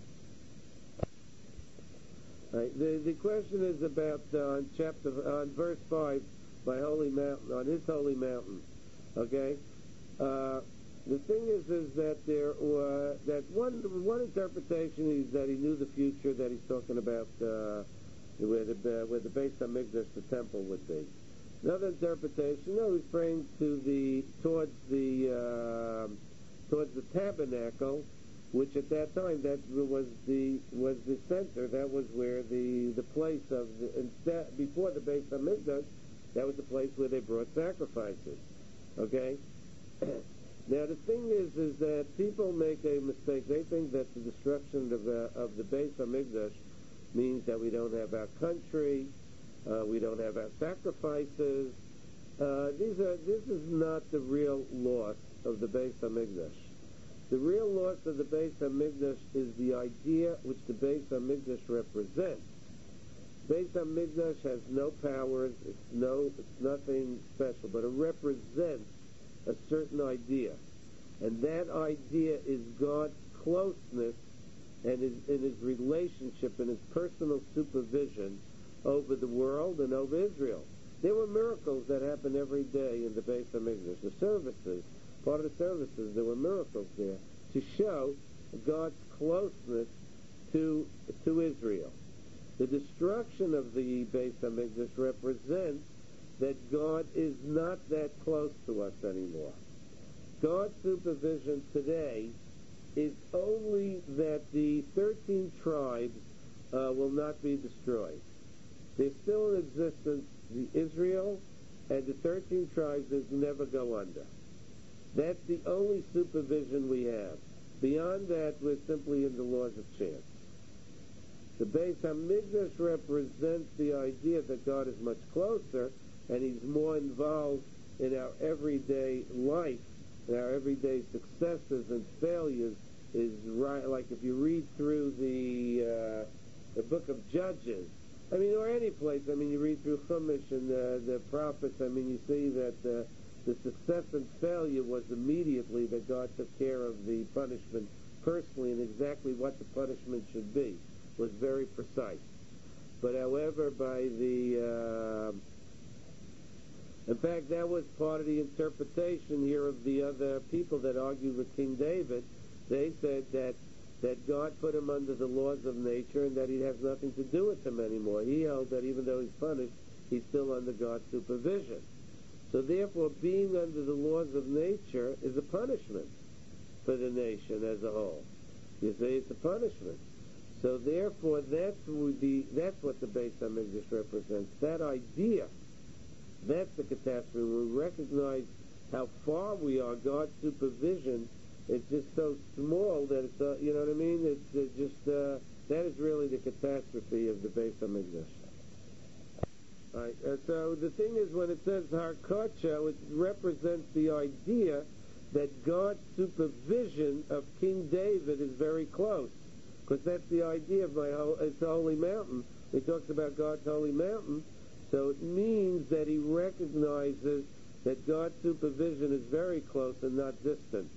Right. The question is about on verse 5, by Holy Mountain, on his holy mountain. Okay? The thing is that that one interpretation is that he knew the future, that he's talking about where the Beis Hamikdash, the temple, would be. Another interpretation, no, he's praying towards the tabernacle, which at that time that was the center. That was where the place of before the Beis Hamikdash, that was the place where they brought sacrifices. Okay. Now the thing is that people make a mistake. They think that the destruction of the Beis Hamikdash means that we don't have our country, we don't have our sacrifices. This is not the real loss of the Beis Hamikdash. The real loss of the Beis Hamikdash is the idea which the Beis Hamikdash represents. Beis Hamikdash has no powers, it's nothing special, but it represents a certain idea. And that idea is God's closeness and his relationship and his personal supervision over the world and over Israel. There were miracles that happened every day in the Beis Hamikdash. The services, part of the services, there were miracles there to show God's closeness to Israel. The destruction of the Beis Hamikdash represents that God is not that close to us anymore. God's supervision today is only that the 13 tribes will not be destroyed. They're still in existence, the Israel and the 13 tribes that never go under. That's the only supervision we have. Beyond that, we're simply in the laws of chance. The Beis HaMikdash represents the idea that God is much closer and He's more involved in our everyday life, in our everyday successes and failures. Is right, like if you read through the book of Judges, I mean, or any place, I mean, you read through Chumash and the prophets, I mean, you see that the success and failure was immediately that God took care of the punishment personally, and exactly what the punishment should be was very precise. But however, by the in fact, that was part of the interpretation here of the other people that argued with King David. They said that God put him under the laws of nature and that He has nothing to do with them anymore. He held that even though he's punished, he's still under God's supervision. So therefore, being under the laws of nature is a punishment for the nation as a whole. You see, it's a punishment. So therefore, that's what the Beis HaMikdash represents. That idea, that's the catastrophe. We recognize how far we are. God's supervision is just so small that it's, you know what I mean? It's just, that is really the catastrophe of the Beis HaMikdash. All right, so the thing is, when it says Harkacha, it represents the idea that God's supervision of King David is very close, because that's the idea of it's a holy mountain. He talks about God's holy mountain, so it means that he recognizes that God's supervision is very close and not distant.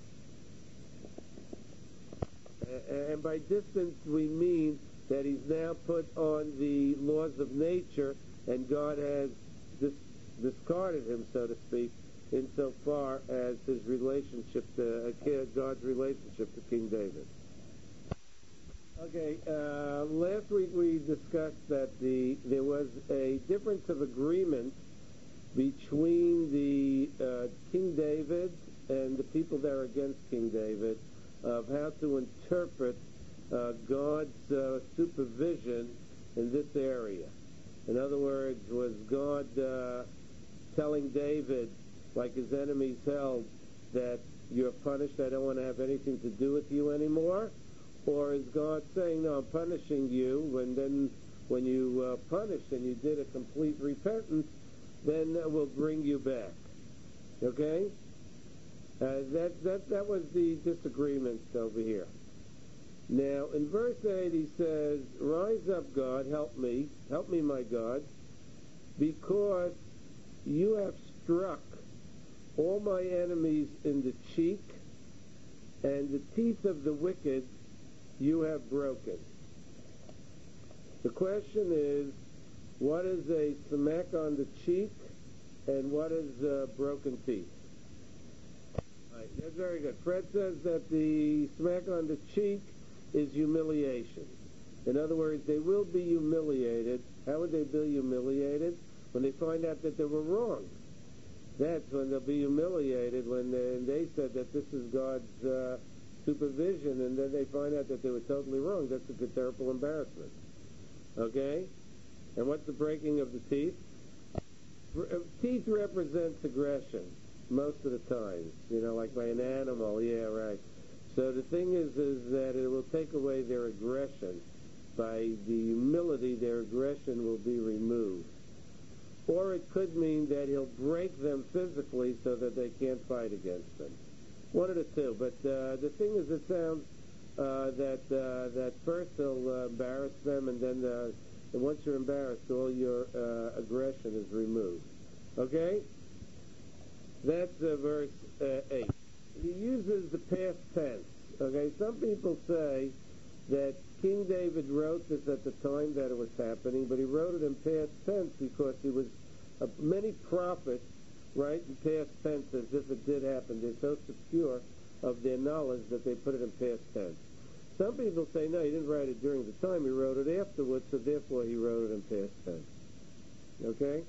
And by distance we mean that he's now put on the laws of nature, and God has discarded him, so to speak, insofar as his relationship to God's relationship to King David. Okay, last week we discussed that there was a difference of agreement between the King David and the people that are against King David of how to interpret God's supervision in this area. In other words, was God telling David, like his enemies held, that you're punished, I don't want to have anything to do with you anymore? Or is God saying, no, I'm punishing you, and then when you punished and you did a complete repentance, then we'll bring you back. Okay? That was the disagreement over here. Now, in verse 8 he says, rise up, God, help me, my God, because you have struck all my enemies in the cheek, and the teeth of the wicked you have broken. The question is, what is a smack on the cheek, and what is broken teeth? All right, that's very good. Fred says that the smack on the cheek is humiliation. In other words, they will be humiliated. How would they be humiliated? When they find out that they were wrong. That's when they'll be humiliated, when they said that this is God's supervision, and then they find out that they were totally wrong. That's a terrible embarrassment. Okay? And what's the breaking of the teeth? Teeth represents aggression most of the time. You know, like by an animal. Yeah, right. So the thing is that it will take away their aggression. By the humility, their aggression will be removed. Or it could mean that he'll break them physically so that they can't fight against them. One of the two. But the thing is, it sounds that first he'll embarrass them, and then once you're embarrassed, all your aggression is removed. Okay? That's verse 8. He uses the past tense. Okay? Some people say that King David wrote this at the time that it was happening, but he wrote it in past tense because he was many prophets write in past tense as if it did happen. They're so secure of their knowledge that they put it in past tense. Some people say, no, he didn't write it during the time, he wrote it afterwards, so therefore he wrote it in past tense. Okay?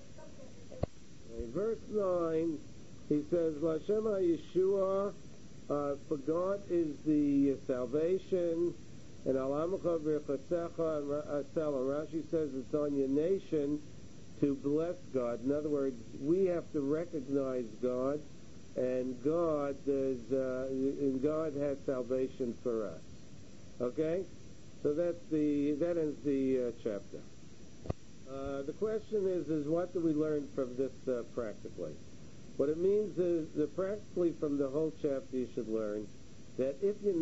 Verse 9, he says, L'Hashem HaYeshua, for God is the salvation, And alamucha v'chasecha and Rashi says it's on your nation to bless God. In other words, we have to recognize God, and God has salvation for us. Okay? So that ends the chapter. The question is what do we learn from this practically? What it means is that practically from the whole chapter you should learn that if you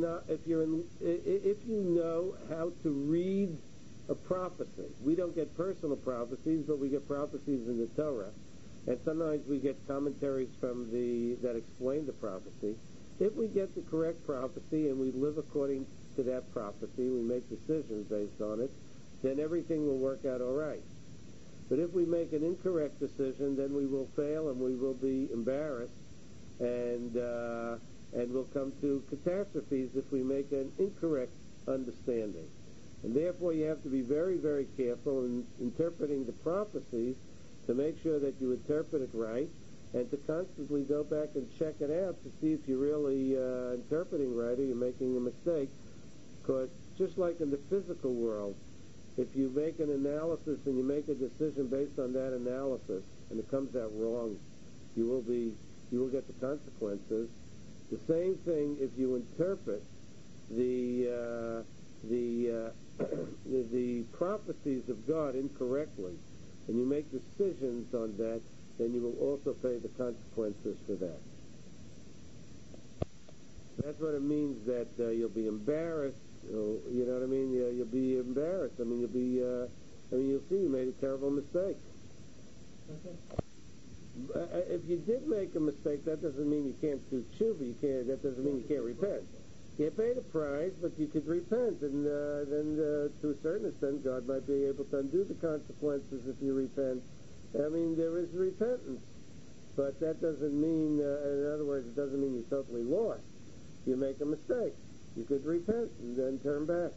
know how to read a prophecy, we don't get personal prophecies, but we get prophecies in the Torah, and sometimes we get commentaries from that explain the prophecy. If we get the correct prophecy and we live according to that prophecy, we make decisions based on it, then everything will work out all right. But if we make an incorrect decision, then we will fail and we will be embarrassed, and we'll come to catastrophes if we make an incorrect understanding. And therefore you have to be very, very careful in interpreting the prophecies to make sure that you interpret it right, and to constantly go back and check it out to see if you're really interpreting right or you're making a mistake. Because just like in the physical world, if you make an analysis and you make a decision based on that analysis and it comes out wrong, you will get the consequences. The same thing if you interpret the prophecies of God incorrectly and you make decisions on that, then you will also pay the consequences for that. That's what it means that you'll be embarrassed. You know what I mean? You'll be embarrassed. I mean, you'll see you made a terrible mistake. If you did make a mistake, that doesn't mean you can't do tshuva. That doesn't mean you can't repent. You paid a price, but you could repent, and then to a certain extent, God might be able to undo the consequences if you repent. I mean, there is repentance, but that doesn't mean, in other words, it doesn't mean you're totally lost. You make a mistake, you could repent and then turn back.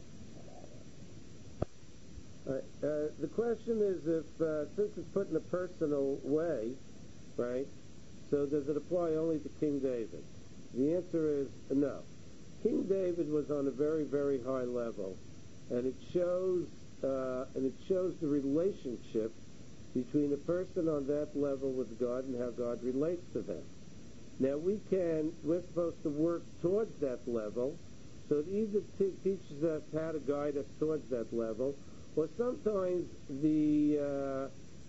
The question is if, since it's put in a personal way, right, so does it apply only to King David? The answer is no. King David was on a very, very high level, and it shows the relationship between a person on that level with God and how God relates to them. Now we're supposed to work towards that level, so it either teaches us how to guide us towards that level, or sometimes the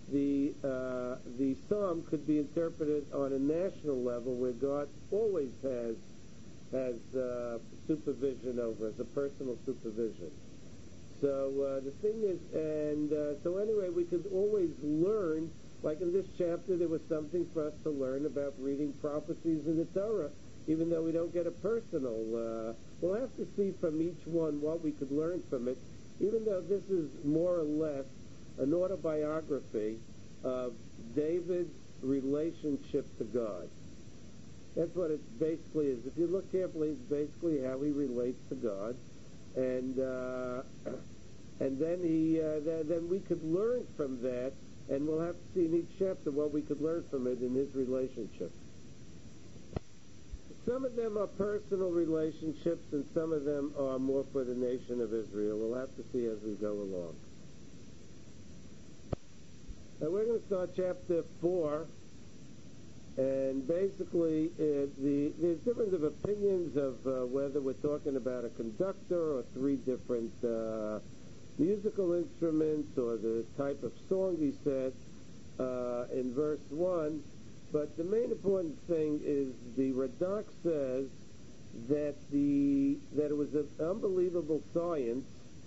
psalm could be interpreted on a national level where God always has supervision over us, a personal supervision. So the thing is, so anyway, we could always learn, like in this chapter, there was something for us to learn about reading prophecies in the Torah, even though we don't get a personal. We'll have to see from each one what we could learn from it, even though this is more or less an autobiography of David's relationship to God. That's what it basically is. If you look carefully, it's basically how he relates to God, and then then we could learn from that, and we'll have to see in each chapter what we could learn from it in his relationship. Some of them are personal relationships, and some of them are more for the nation of Israel. We'll have to see as we go along. Now we're going to start chapter 4. And basically, there's difference of opinions of whether we're talking about a conductor or 3 different musical instruments or the type of song he said in verse 1. But the main important thing is the Radak says that it was an unbelievable science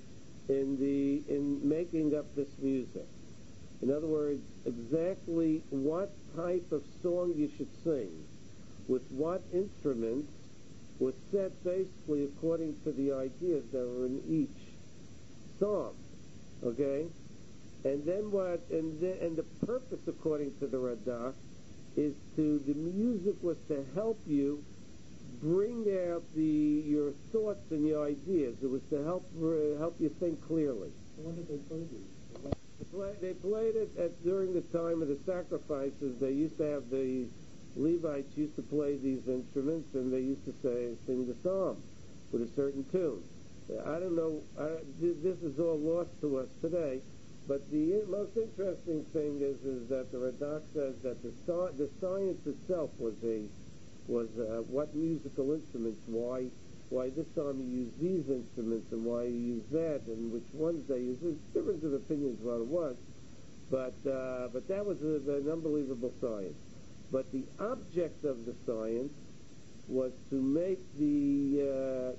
in making up this music. In other words, exactly what type of song you should sing, with what instruments, was set basically according to the ideas that were in each psalm. Okay? And then and the purpose, according to the Radak, is the music was to help you bring out your thoughts and your ideas. It was to help you think clearly. When did they play these? They played it during the time of the sacrifices. They used to have the Levites used to play these instruments, and they used to sing the psalm with a certain tune. I don't know, this is all lost to us today, but the most interesting thing is that the Radak says that the science itself was what musical instruments, why this time you use these instruments and why you use that, and which ones they use. There's difference of opinions what it was, but that was an unbelievable science. But the object of the science was to make the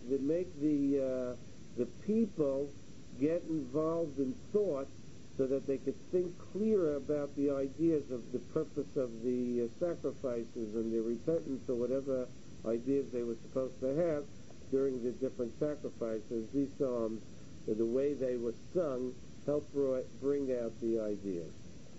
people get involved in thought so that they could think clearer about the ideas of the purpose of the sacrifices and the repentance or whatever ideas they were supposed to have during the different sacrifices. These psalms, the way they were sung, helped bring out the ideas.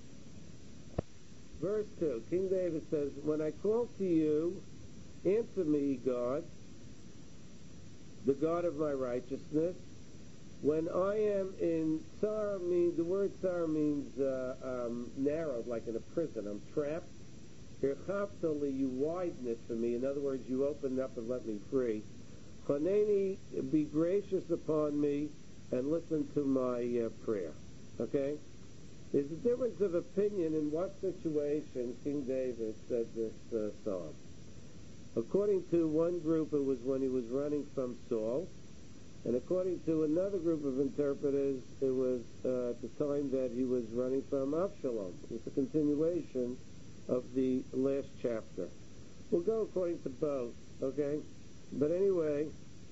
Verse 2, King David says, "When I call to you, answer me, God, the God of my righteousness. When I am in tsar," the word tsar means narrowed, like in a prison. I'm trapped. Hirchavtali, you widen it for me. In other words, you open up and let me free. Chaneni, be gracious upon me and listen to my prayer. Okay? There's a difference of opinion in what situation King David said this psalm. According to one group, it was when he was running from Saul. And according to another group of interpreters, it was at the time that he was running from Avshalom. It's a continuation of the last chapter. We'll go according to both, okay? But anyway,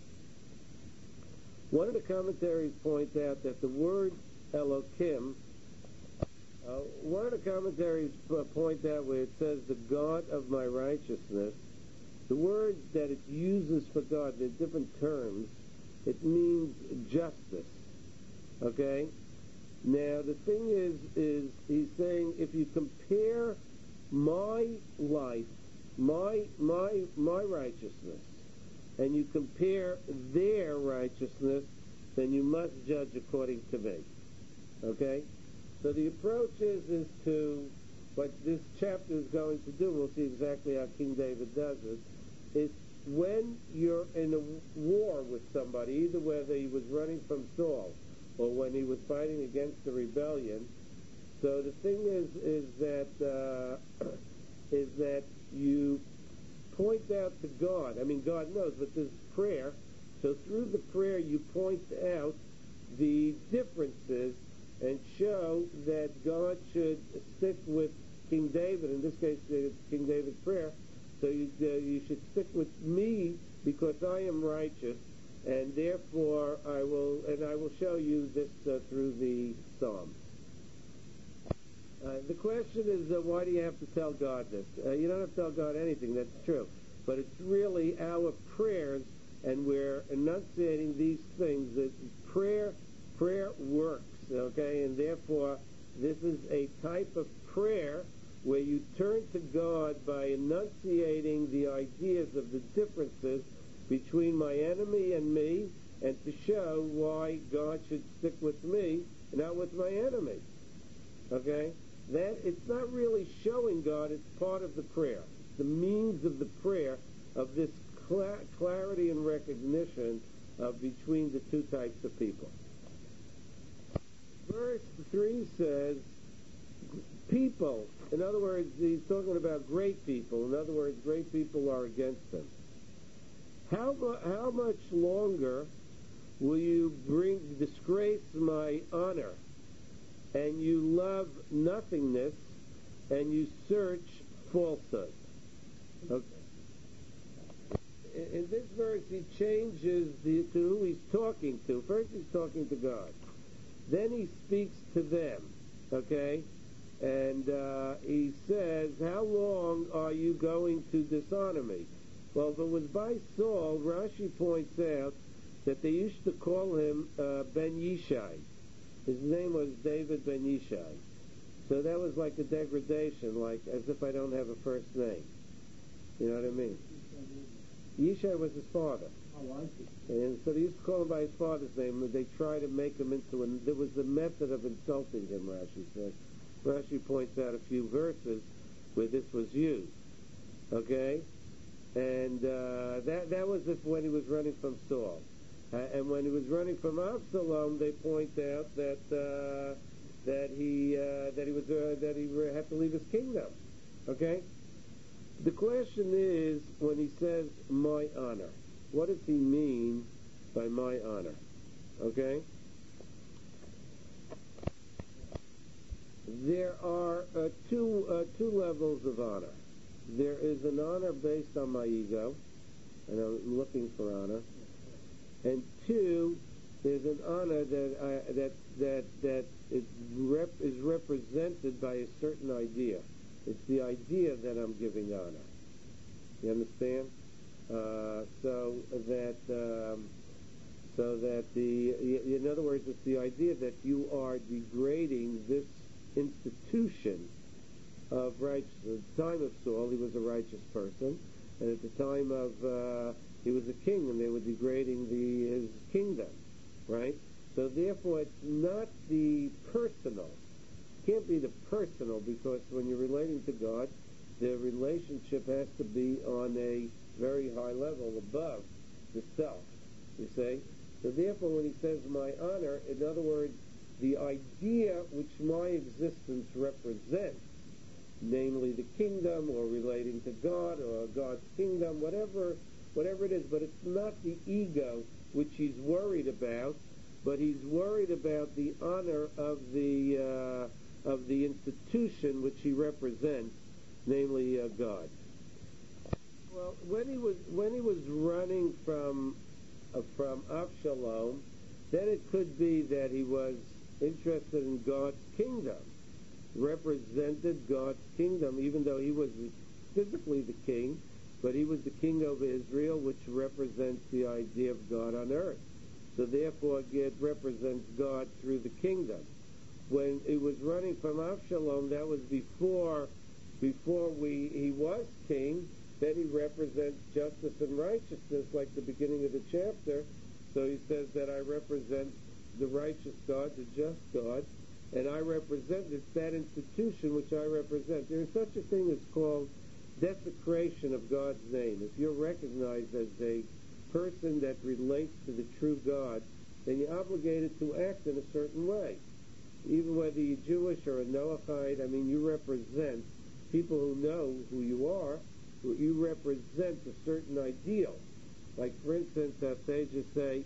one of the commentaries points out that the word Elokim, one of the commentaries point out where it says the God of my righteousness, the word that it uses for God, there are different terms. It means justice. Okay? Now, the thing is he's saying if you compare my life, my righteousness, and you compare their righteousness, then you must judge according to me. Okay? So the approach is to, what this chapter is going to do, we'll see exactly how King David does it, is when you're in a war with somebody, either whether he was running from Saul or when he was fighting against the rebellion, so the thing is that you point out to God. I mean, God knows, but there's prayer. So through the prayer, you point out the differences and show that God should stick with King David. In this case, it's King David's prayer. So you should stick with me because I am righteous, and therefore I will show you this through the Psalms. The question is, why do you have to tell God this? You don't have to tell God anything, that's true. But it's really our prayers, and we're enunciating these things. That prayer works, okay? And therefore, this is a type of prayer where you turn to God by enunciating the ideas of the differences between my enemy and me, and to show why God should stick with me and not with my enemy. Okay? That it's not really showing God, it's part of the prayer. It's the means of the prayer of this clarity and recognition between the two types of people. Verse 3 says, people, in other words, he's talking about great people. In other words, great people are against him. How much longer will you disgrace my honor, and you love nothingness, and you search falsehood? Okay. In this verse, he changes to who he's talking to. First, he's talking to God. Then he speaks to them. Okay? And he says, how long are you going to dishonor me? Well, if it was by Saul, Rashi points out that they used to call him Ben Yishai. His name was David Ben Yishai. So that was like a degradation, like as if I don't have a first name. You know what I mean? Yishai was his father. Oh, I see. And so they used to call him by his father's name, and they tried to make him into there was a method of insulting him, Rashi says. Rashi points out a few verses where this was used. Okay? And that was when he was running from Saul. And when he was running from Absalom, they point out that he had to leave his kingdom. Okay? The question is, when he says my honor, what does he mean by my honor? Okay? There are two levels of honor. There is an honor based on my ego, and I'm looking for honor. And two, there's an honor that is represented by a certain idea. It's the idea that I'm giving honor. You understand? In other words, it's the idea that you are degrading this institution of righteousness. At the time of Saul, he was a righteous person, and at the time of he was a king, and they were degrading his kingdom, right? So therefore, it's not the personal. It can't be the personal, because when you're relating to God, the relationship has to be on a very high level above the self, you see? So therefore, when he says my honor, in other words, the idea which my existence represents, namely the kingdom, or relating to God, or God's kingdom, whatever it is, but it's not the ego which he's worried about, but he's worried about the honor of the institution which he represents, namely God. Well, when he was running from Absalom, then it could be that he was interested in God's kingdom, represented God's kingdom, even though he was physically the king, but he was the king of Israel, which represents the idea of God on earth. So therefore, it represents God through the kingdom. When he was running from Absalom, that was before he was king. Then he represents justice and righteousness, like the beginning of the chapter. So he says that I represent the righteous God, the just God, and I represent, it's that institution which I represent. There is such a thing as called desecration of God's name. If you're recognized as a person that relates to the true God, then you're obligated to act in a certain way. Even whether you're Jewish or a Noahide, you represent people who know who you are. You represent a certain ideal. Like, for instance, sages say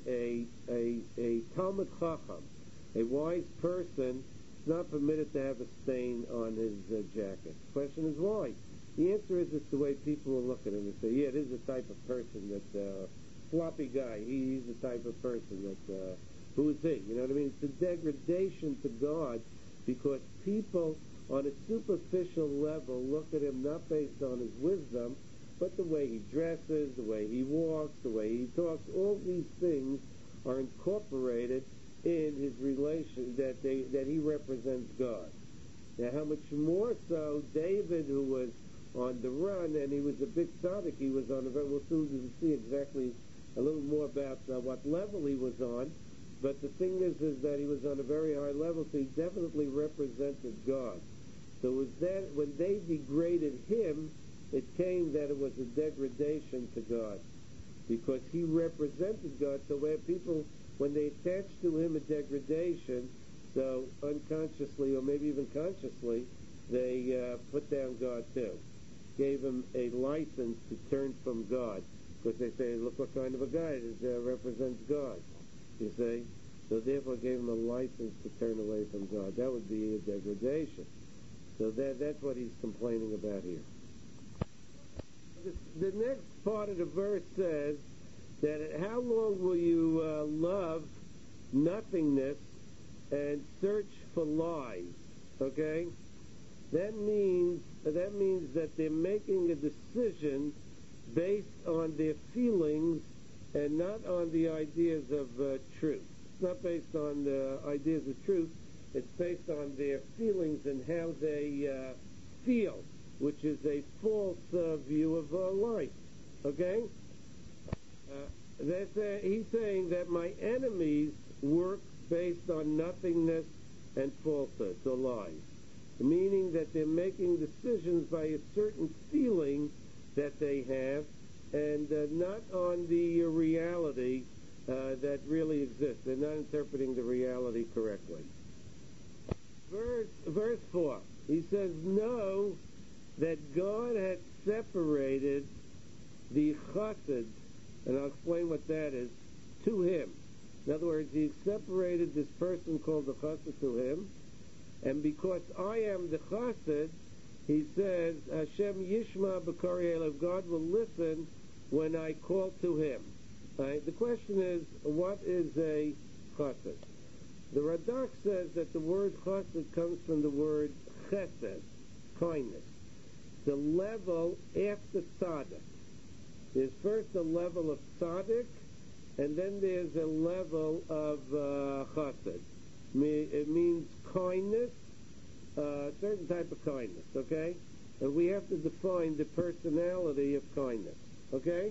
a Talmud Chacham, a wise person, is not permitted to have a stain on his jacket. The question is why? The answer is it's the way people will look at him and say, yeah, this is the type of person that, floppy guy, he's the type of person that, who is he? You know what I mean? It's a degradation to God, because people on a superficial level look at him not based on his wisdom, but the way he dresses, the way he walks, the way he talks. All these things are incorporated in his relation, that he represents God. Now, how much more so David, who was on the run, and he was a big tzaddik, he was on a very, we'll soon see exactly a little more about what level he was on, but the thing is that he was on a very high level, so he definitely represented God. So it was that when they degraded him, it came that it was a degradation to God, because he represented God. So where people, when they attached to him a degradation, so unconsciously or maybe even consciously, they put down God too, gave him a license to turn from God, because they say, look what kind of a guy represents God, you see. So therefore gave him a license to turn away from God. That would be a degradation. So that's what he's complaining about here. The next part of the verse says that how long will you love nothingness and search for lies? Okay? That means that they're making a decision based on their feelings and not on the ideas of truth. It's not based on the ideas of truth. It's based on their feelings and how they feel, which is a false view of life. Okay? He's saying that my enemies work based on nothingness and falsehoods or lies, meaning that they're making decisions by a certain feeling that they have, and not on the reality that that really exist. They're not interpreting the reality correctly. Verse 4, he says, know that God had separated the chassid, and I'll explain what that is, to him. In other words, he separated this person called the chassid to him, and because I am the chassid, he says, Hashem Yishma B'Kari Elav, God will listen when I call to him. Right? The question is, what is a chassid? The Radak says that the word chassid comes from the word chesed, kindness. The level after tzaddik. There's first a level of tzaddik, and then there's a level of chassid. It means kindness, a certain type of kindness, okay? And we have to define the personality of kindness, okay?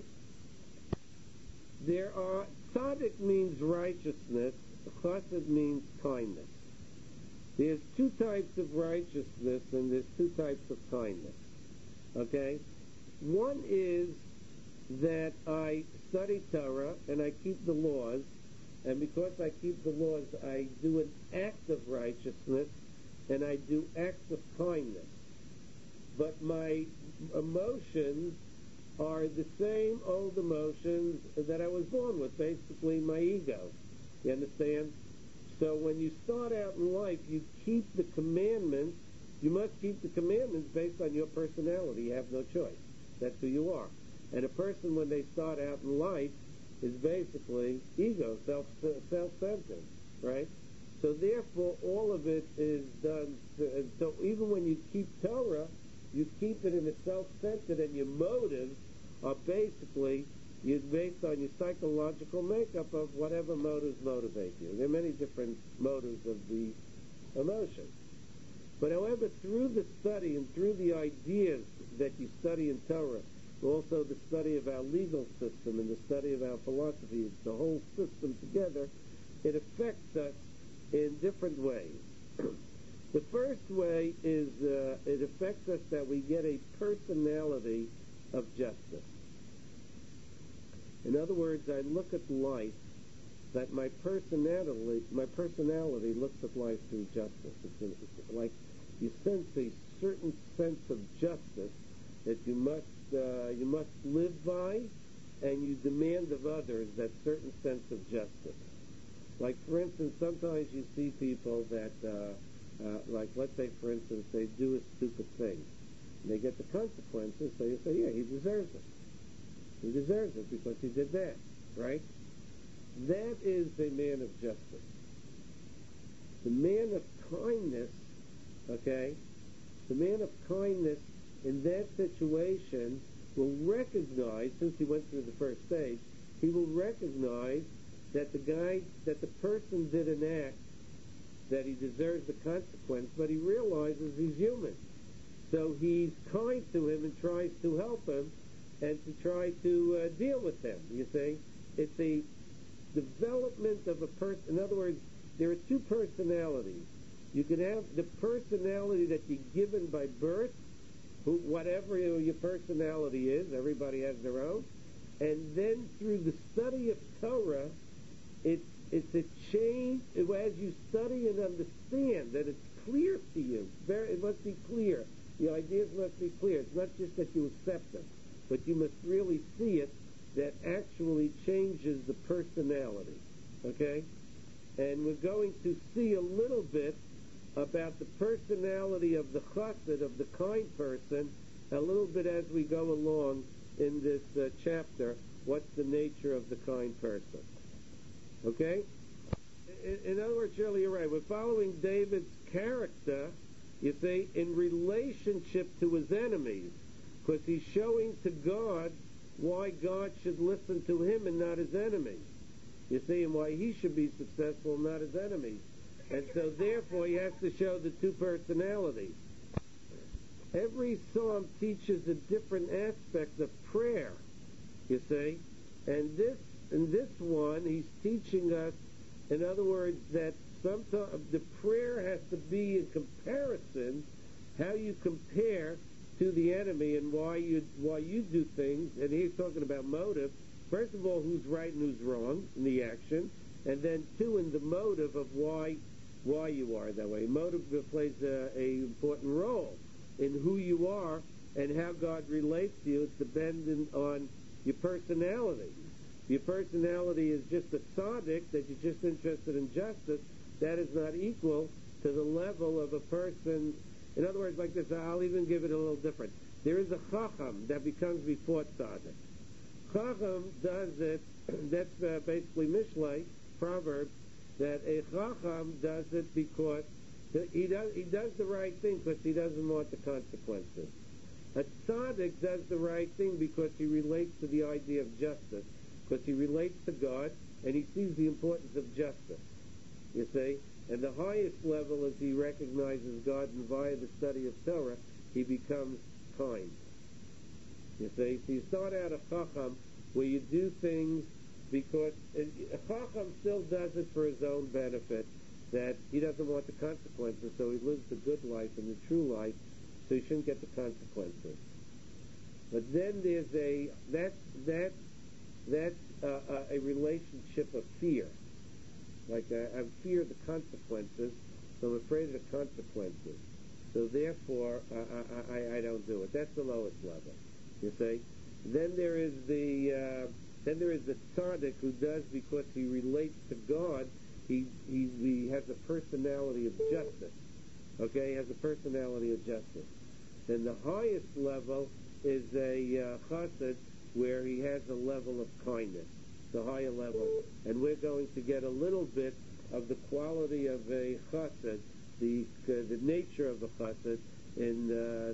Tzaddik means righteousness, chassid means kindness. There's two types of righteousness and there's two types of kindness, okay? One is that I study Torah and I keep the laws, and because I keep the laws, I do an act of righteousness and I do acts of kindness. But my emotions are the same old emotions that I was born with, basically my ego. You understand? So when you start out in life, you keep the commandments. You must keep the commandments based on your personality. You have no choice. That's who you are. And a person, when they start out in life, is basically ego, self-centered, right? So therefore, all of it is done. So even when you keep Torah, you keep it in a self-centered, and your motives are basically based on your psychological makeup of whatever motives motivate you. There are many different motives of the emotion. But however, through the study and through the ideas that you study in Torah, also the study of our legal system and the study of our philosophy, the whole system together, it affects us in different ways. The first way is it affects us that we get a personality of justice. In other words, I look at life that my personality looks at life through justice. It's like you sense a certain sense of justice that you must live by, and you demand of others that certain sense of justice. Like, for instance, sometimes you see people that, like, let's say, for instance, they do a stupid thing. And they get the consequences, so you say, yeah, he deserves it. He deserves it because he did that, right? That is a man of justice. The man of kindness, okay, the man of kindness in that situation will recognize, since he went through the first stage, he will recognize that the person did an act that he deserves the consequence, but he realizes he's human. So he's kind to him and tries to help him and to try to deal with him, you see. It's a development of a person. In other words, there are two personalities. You can have the personality that you're given by birth, whatever your personality is, everybody has their own, and then through the study of Torah, it's a change. As you study and understand that it's clear to you, it must be clear. The ideas must be clear. It's not just that you accept them, but you must really see it, that actually changes the personality, okay? And we're going to see a little bit about the personality of the chassid, of the kind person, a little bit as we go along in this chapter. What's the nature of the kind person? Okay? In other words, Shirley, you're right. We're following David's character, you see, in relationship to his enemies, because he's showing to God why God should listen to him and not his enemies. You see, and why he should be successful, not his enemies. And so, therefore, he has to show the two personalities. Every psalm teaches a different aspect of prayer, you see. And in this one, he's teaching us, in other words, that sometimes the prayer has to be in comparison, how you compare to the enemy and why you do things. And he's talking about motive, First of all, who's right and who's wrong in the action, and then two, in the motive of why you are that way. Motive plays a important role in who you are and how God relates to you. It's dependent on your personality. Your personality is just a tzaddik, that you're just interested in justice. That is not equal to the level of a person. In other words, like this, I'll even give it a little different. There is a chacham that becomes before tzaddik. Chacham does it, that's basically Mishlei, Proverbs, that a chacham does it because he does the right thing because he doesn't want the consequences. A tzaddik does the right thing because he relates to the idea of justice, because he relates to God, and he sees the importance of justice, you see? And the highest level is he recognizes God, and via the study of Torah, he becomes kind. You see? So you start out a chacham where you do things because a chacham still does it for his own benefit, that he doesn't want the consequences, so he lives the good life and the true life, so he shouldn't get the consequences. But then there's a relationship of fear. Like I fear the consequences, so I'm afraid of the consequences. So therefore, I don't do it. That's the lowest level, you see. Then there is the tzaddik who does because he relates to God. He has a personality of justice. Okay, he has a personality of justice. Then the highest level is a chassid, where he has a level of kindness, the higher level. And we're going to get a little bit of the quality of a chassid, the nature of a chassid in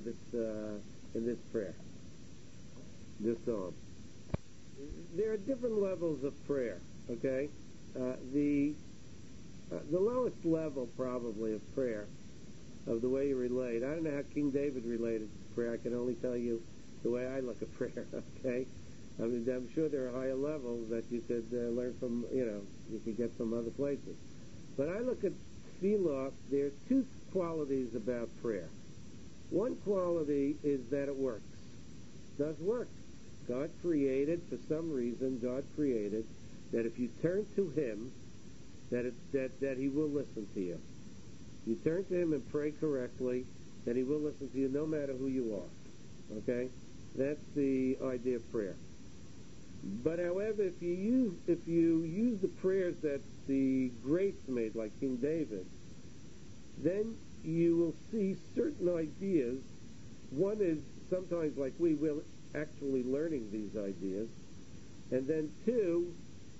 this prayer, this psalm. There are different levels of prayer. Okay, the lowest level probably of prayer, of the way you relate. I don't know how King David related to prayer. I can only tell you the way I look at prayer. Okay, I mean, I'm sure there are higher levels that you could learn from. You could get from other places. But I look at tefillah. There are two qualities about prayer. One quality is that it works. It does work. God created, for some reason, God created that if you turn to Him, that He will listen to you. You turn to Him and pray correctly, that He will listen to you no matter who you are. Okay? That's the idea of prayer. But however, if you use the prayers that the greats made, like King David, then you will see certain ideas. One is sometimes like we will actually learning these ideas, and then two,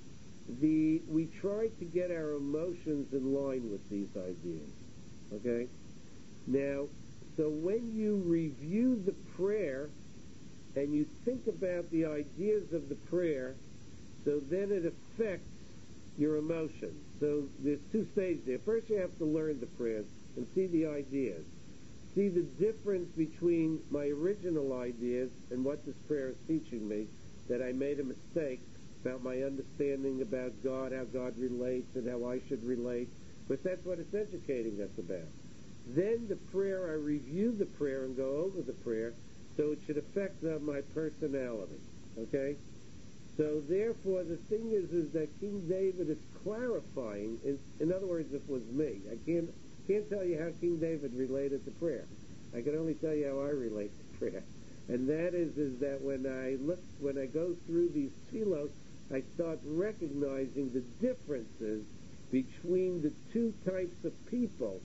we try to get our emotions in line with these ideas. Okay? Now, so when you review the prayer and you think about the ideas of the prayer, so then it affects your emotions. So there's two stages there. First, you have to learn the prayers and see the ideas. See the difference between my original ideas and what this prayer is teaching me, that I made a mistake about my understanding about God, how God relates, and how I should relate, but that's what it's educating us about. Then the prayer, I review the prayer and go over the prayer, so it should affect my personality. Okay? So therefore, the thing is that King David is clarifying. In other words, if it was me, I can't tell you how King David related to prayer. I can only tell you how I relate to prayer. And that is that when I go through these tefillot, I start recognizing the differences between the two types of people.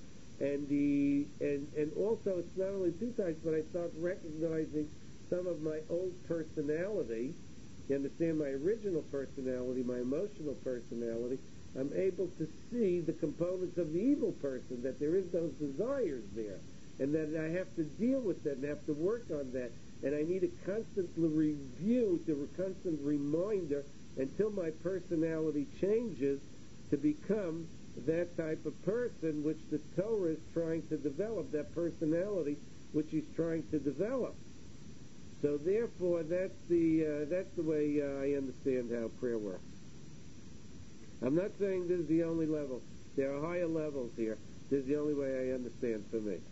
And also, it's not only two types, but I start recognizing some of my old personality. You understand, my original personality, my emotional personality. I'm able to see the components of the evil person, that there is those desires there, and that I have to deal with that and have to work on that. And I need a constant review, a constant reminder, until my personality changes to become that type of person which the Torah is trying to develop, that personality which He's trying to develop. So therefore, that's the way I understand how prayer works. I'm not saying this is the only level. There are higher levels here. This is the only way I understand for me.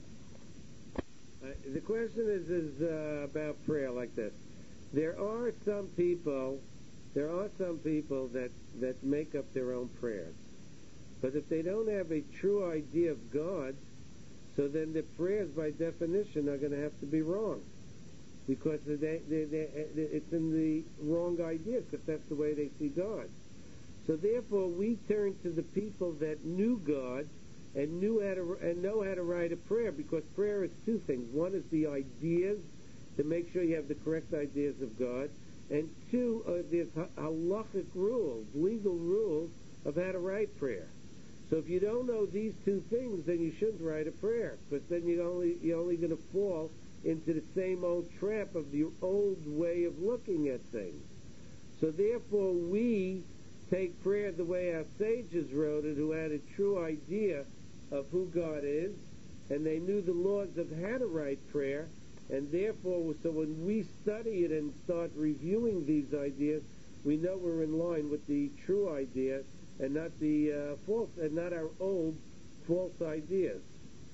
The question is about prayer like this. There are some people There are some people that make up their own prayers. But if they don't have a true idea of God, so then the prayers by definition are going to have to be wrong. Because it's in the wrong idea, because that's the way they see God. So therefore we turn to the people that knew God and know how to write a prayer, because prayer is two things. One is the ideas, to make sure you have the correct ideas of God, and two, there's halachic rules, legal rules of how to write prayer. So if you don't know these two things, then you shouldn't write a prayer, because then you're only going to fall into the same old trap of the old way of looking at things. So therefore we take prayer the way our sages wrote it, who had a true idea of who God is, and they knew the laws of how to write prayer, and therefore, so when we study it and start reviewing these ideas, we know we're in line with the true idea and not the false, and not our old false ideas.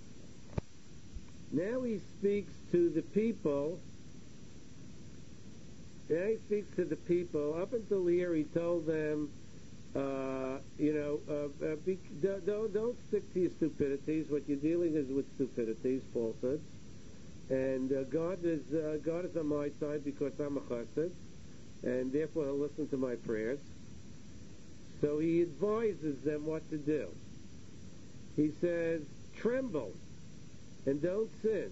Now he speaks to the people. Up until here, he told them, don't stick to your stupidities. What you're dealing is with stupidities, falsehoods. And God is on my side because I'm a chassid, and therefore he'll listen to my prayers. So he advises them what to do. He says, tremble and don't sin.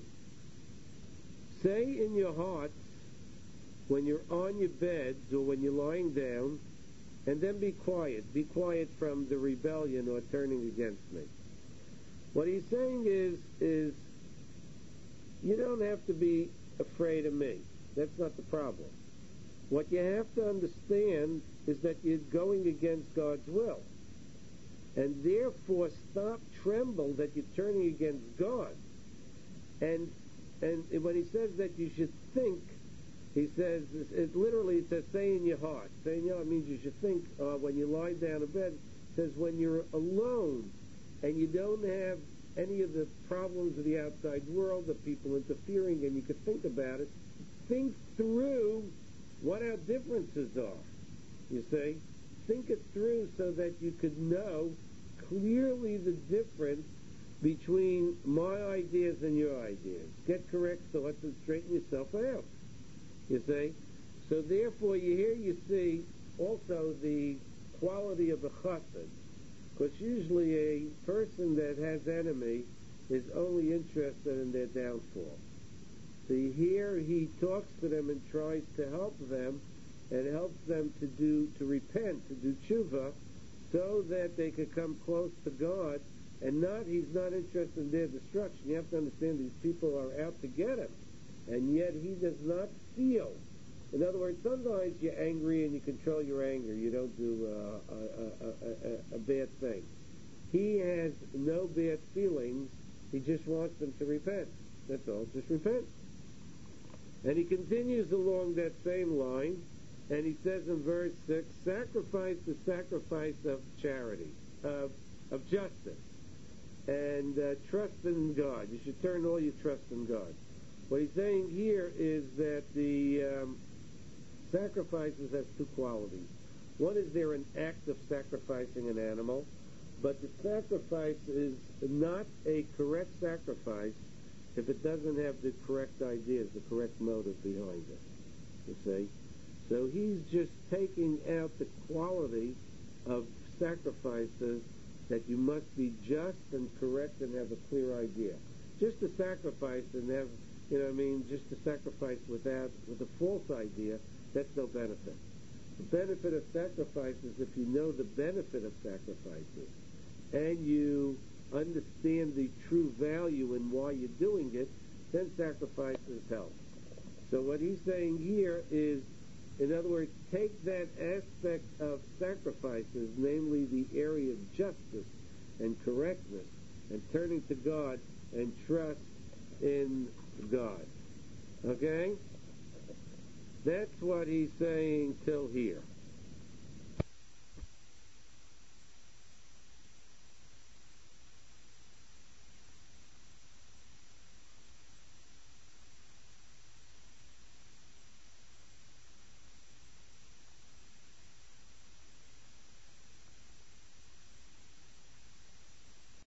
Say in your hearts when you're on your beds or when you're lying down, and then be quiet. Be quiet from the rebellion or turning against me. What he's saying is you don't have to be afraid of me. That's not the problem. What you have to understand is that you're going against God's will. And therefore tremble that you're turning against God. And when he says that you should think, he says, it says, say in your heart. Say in your heart means you should think when you lie down in bed. It says when you're alone and you don't have any of the problems of the outside world, the people interfering, and you could think about it, think through what our differences are. You see? Think it through so that you could know clearly the difference between my ideas and your ideas. Get correct thoughts and straighten yourself out. You see? So therefore, you see also the quality of a chassid. Because usually a person that has enemy is only interested in their downfall. So here he talks to them and tries to help them, and helps them to repent, to do tshuva, so that they could come close to God, and he's not interested in their destruction. You have to understand these people are out to get him, and yet he does not feel. In other words, sometimes you're angry and you control your anger. You don't do a bad thing. He has no bad feelings. He just wants them to repent. That's all. Just repent. And he continues along that same line, and he says in verse 6, sacrifice the sacrifice of charity, of justice, and trust in God. You should turn all your trust in God. What he's saying here is that the sacrifices has two qualities. One is they're an act of sacrificing an animal, but the sacrifice is not a correct sacrifice if it doesn't have the correct ideas, the correct motive behind it. You see? So he's just taking out the quality of sacrifices, that you must be just and correct and have a clear idea. Just to sacrifice and have, just to sacrifice with a false idea, that's no benefit. The benefit of sacrifice is if you know the benefit of sacrifices and you understand the true value in why you're doing it, then sacrifices help. So what he's saying here is, in other words, take that aspect of sacrifices, namely the area of justice and correctness, and turning to God and trust in God. Okay? That's what he's saying till here.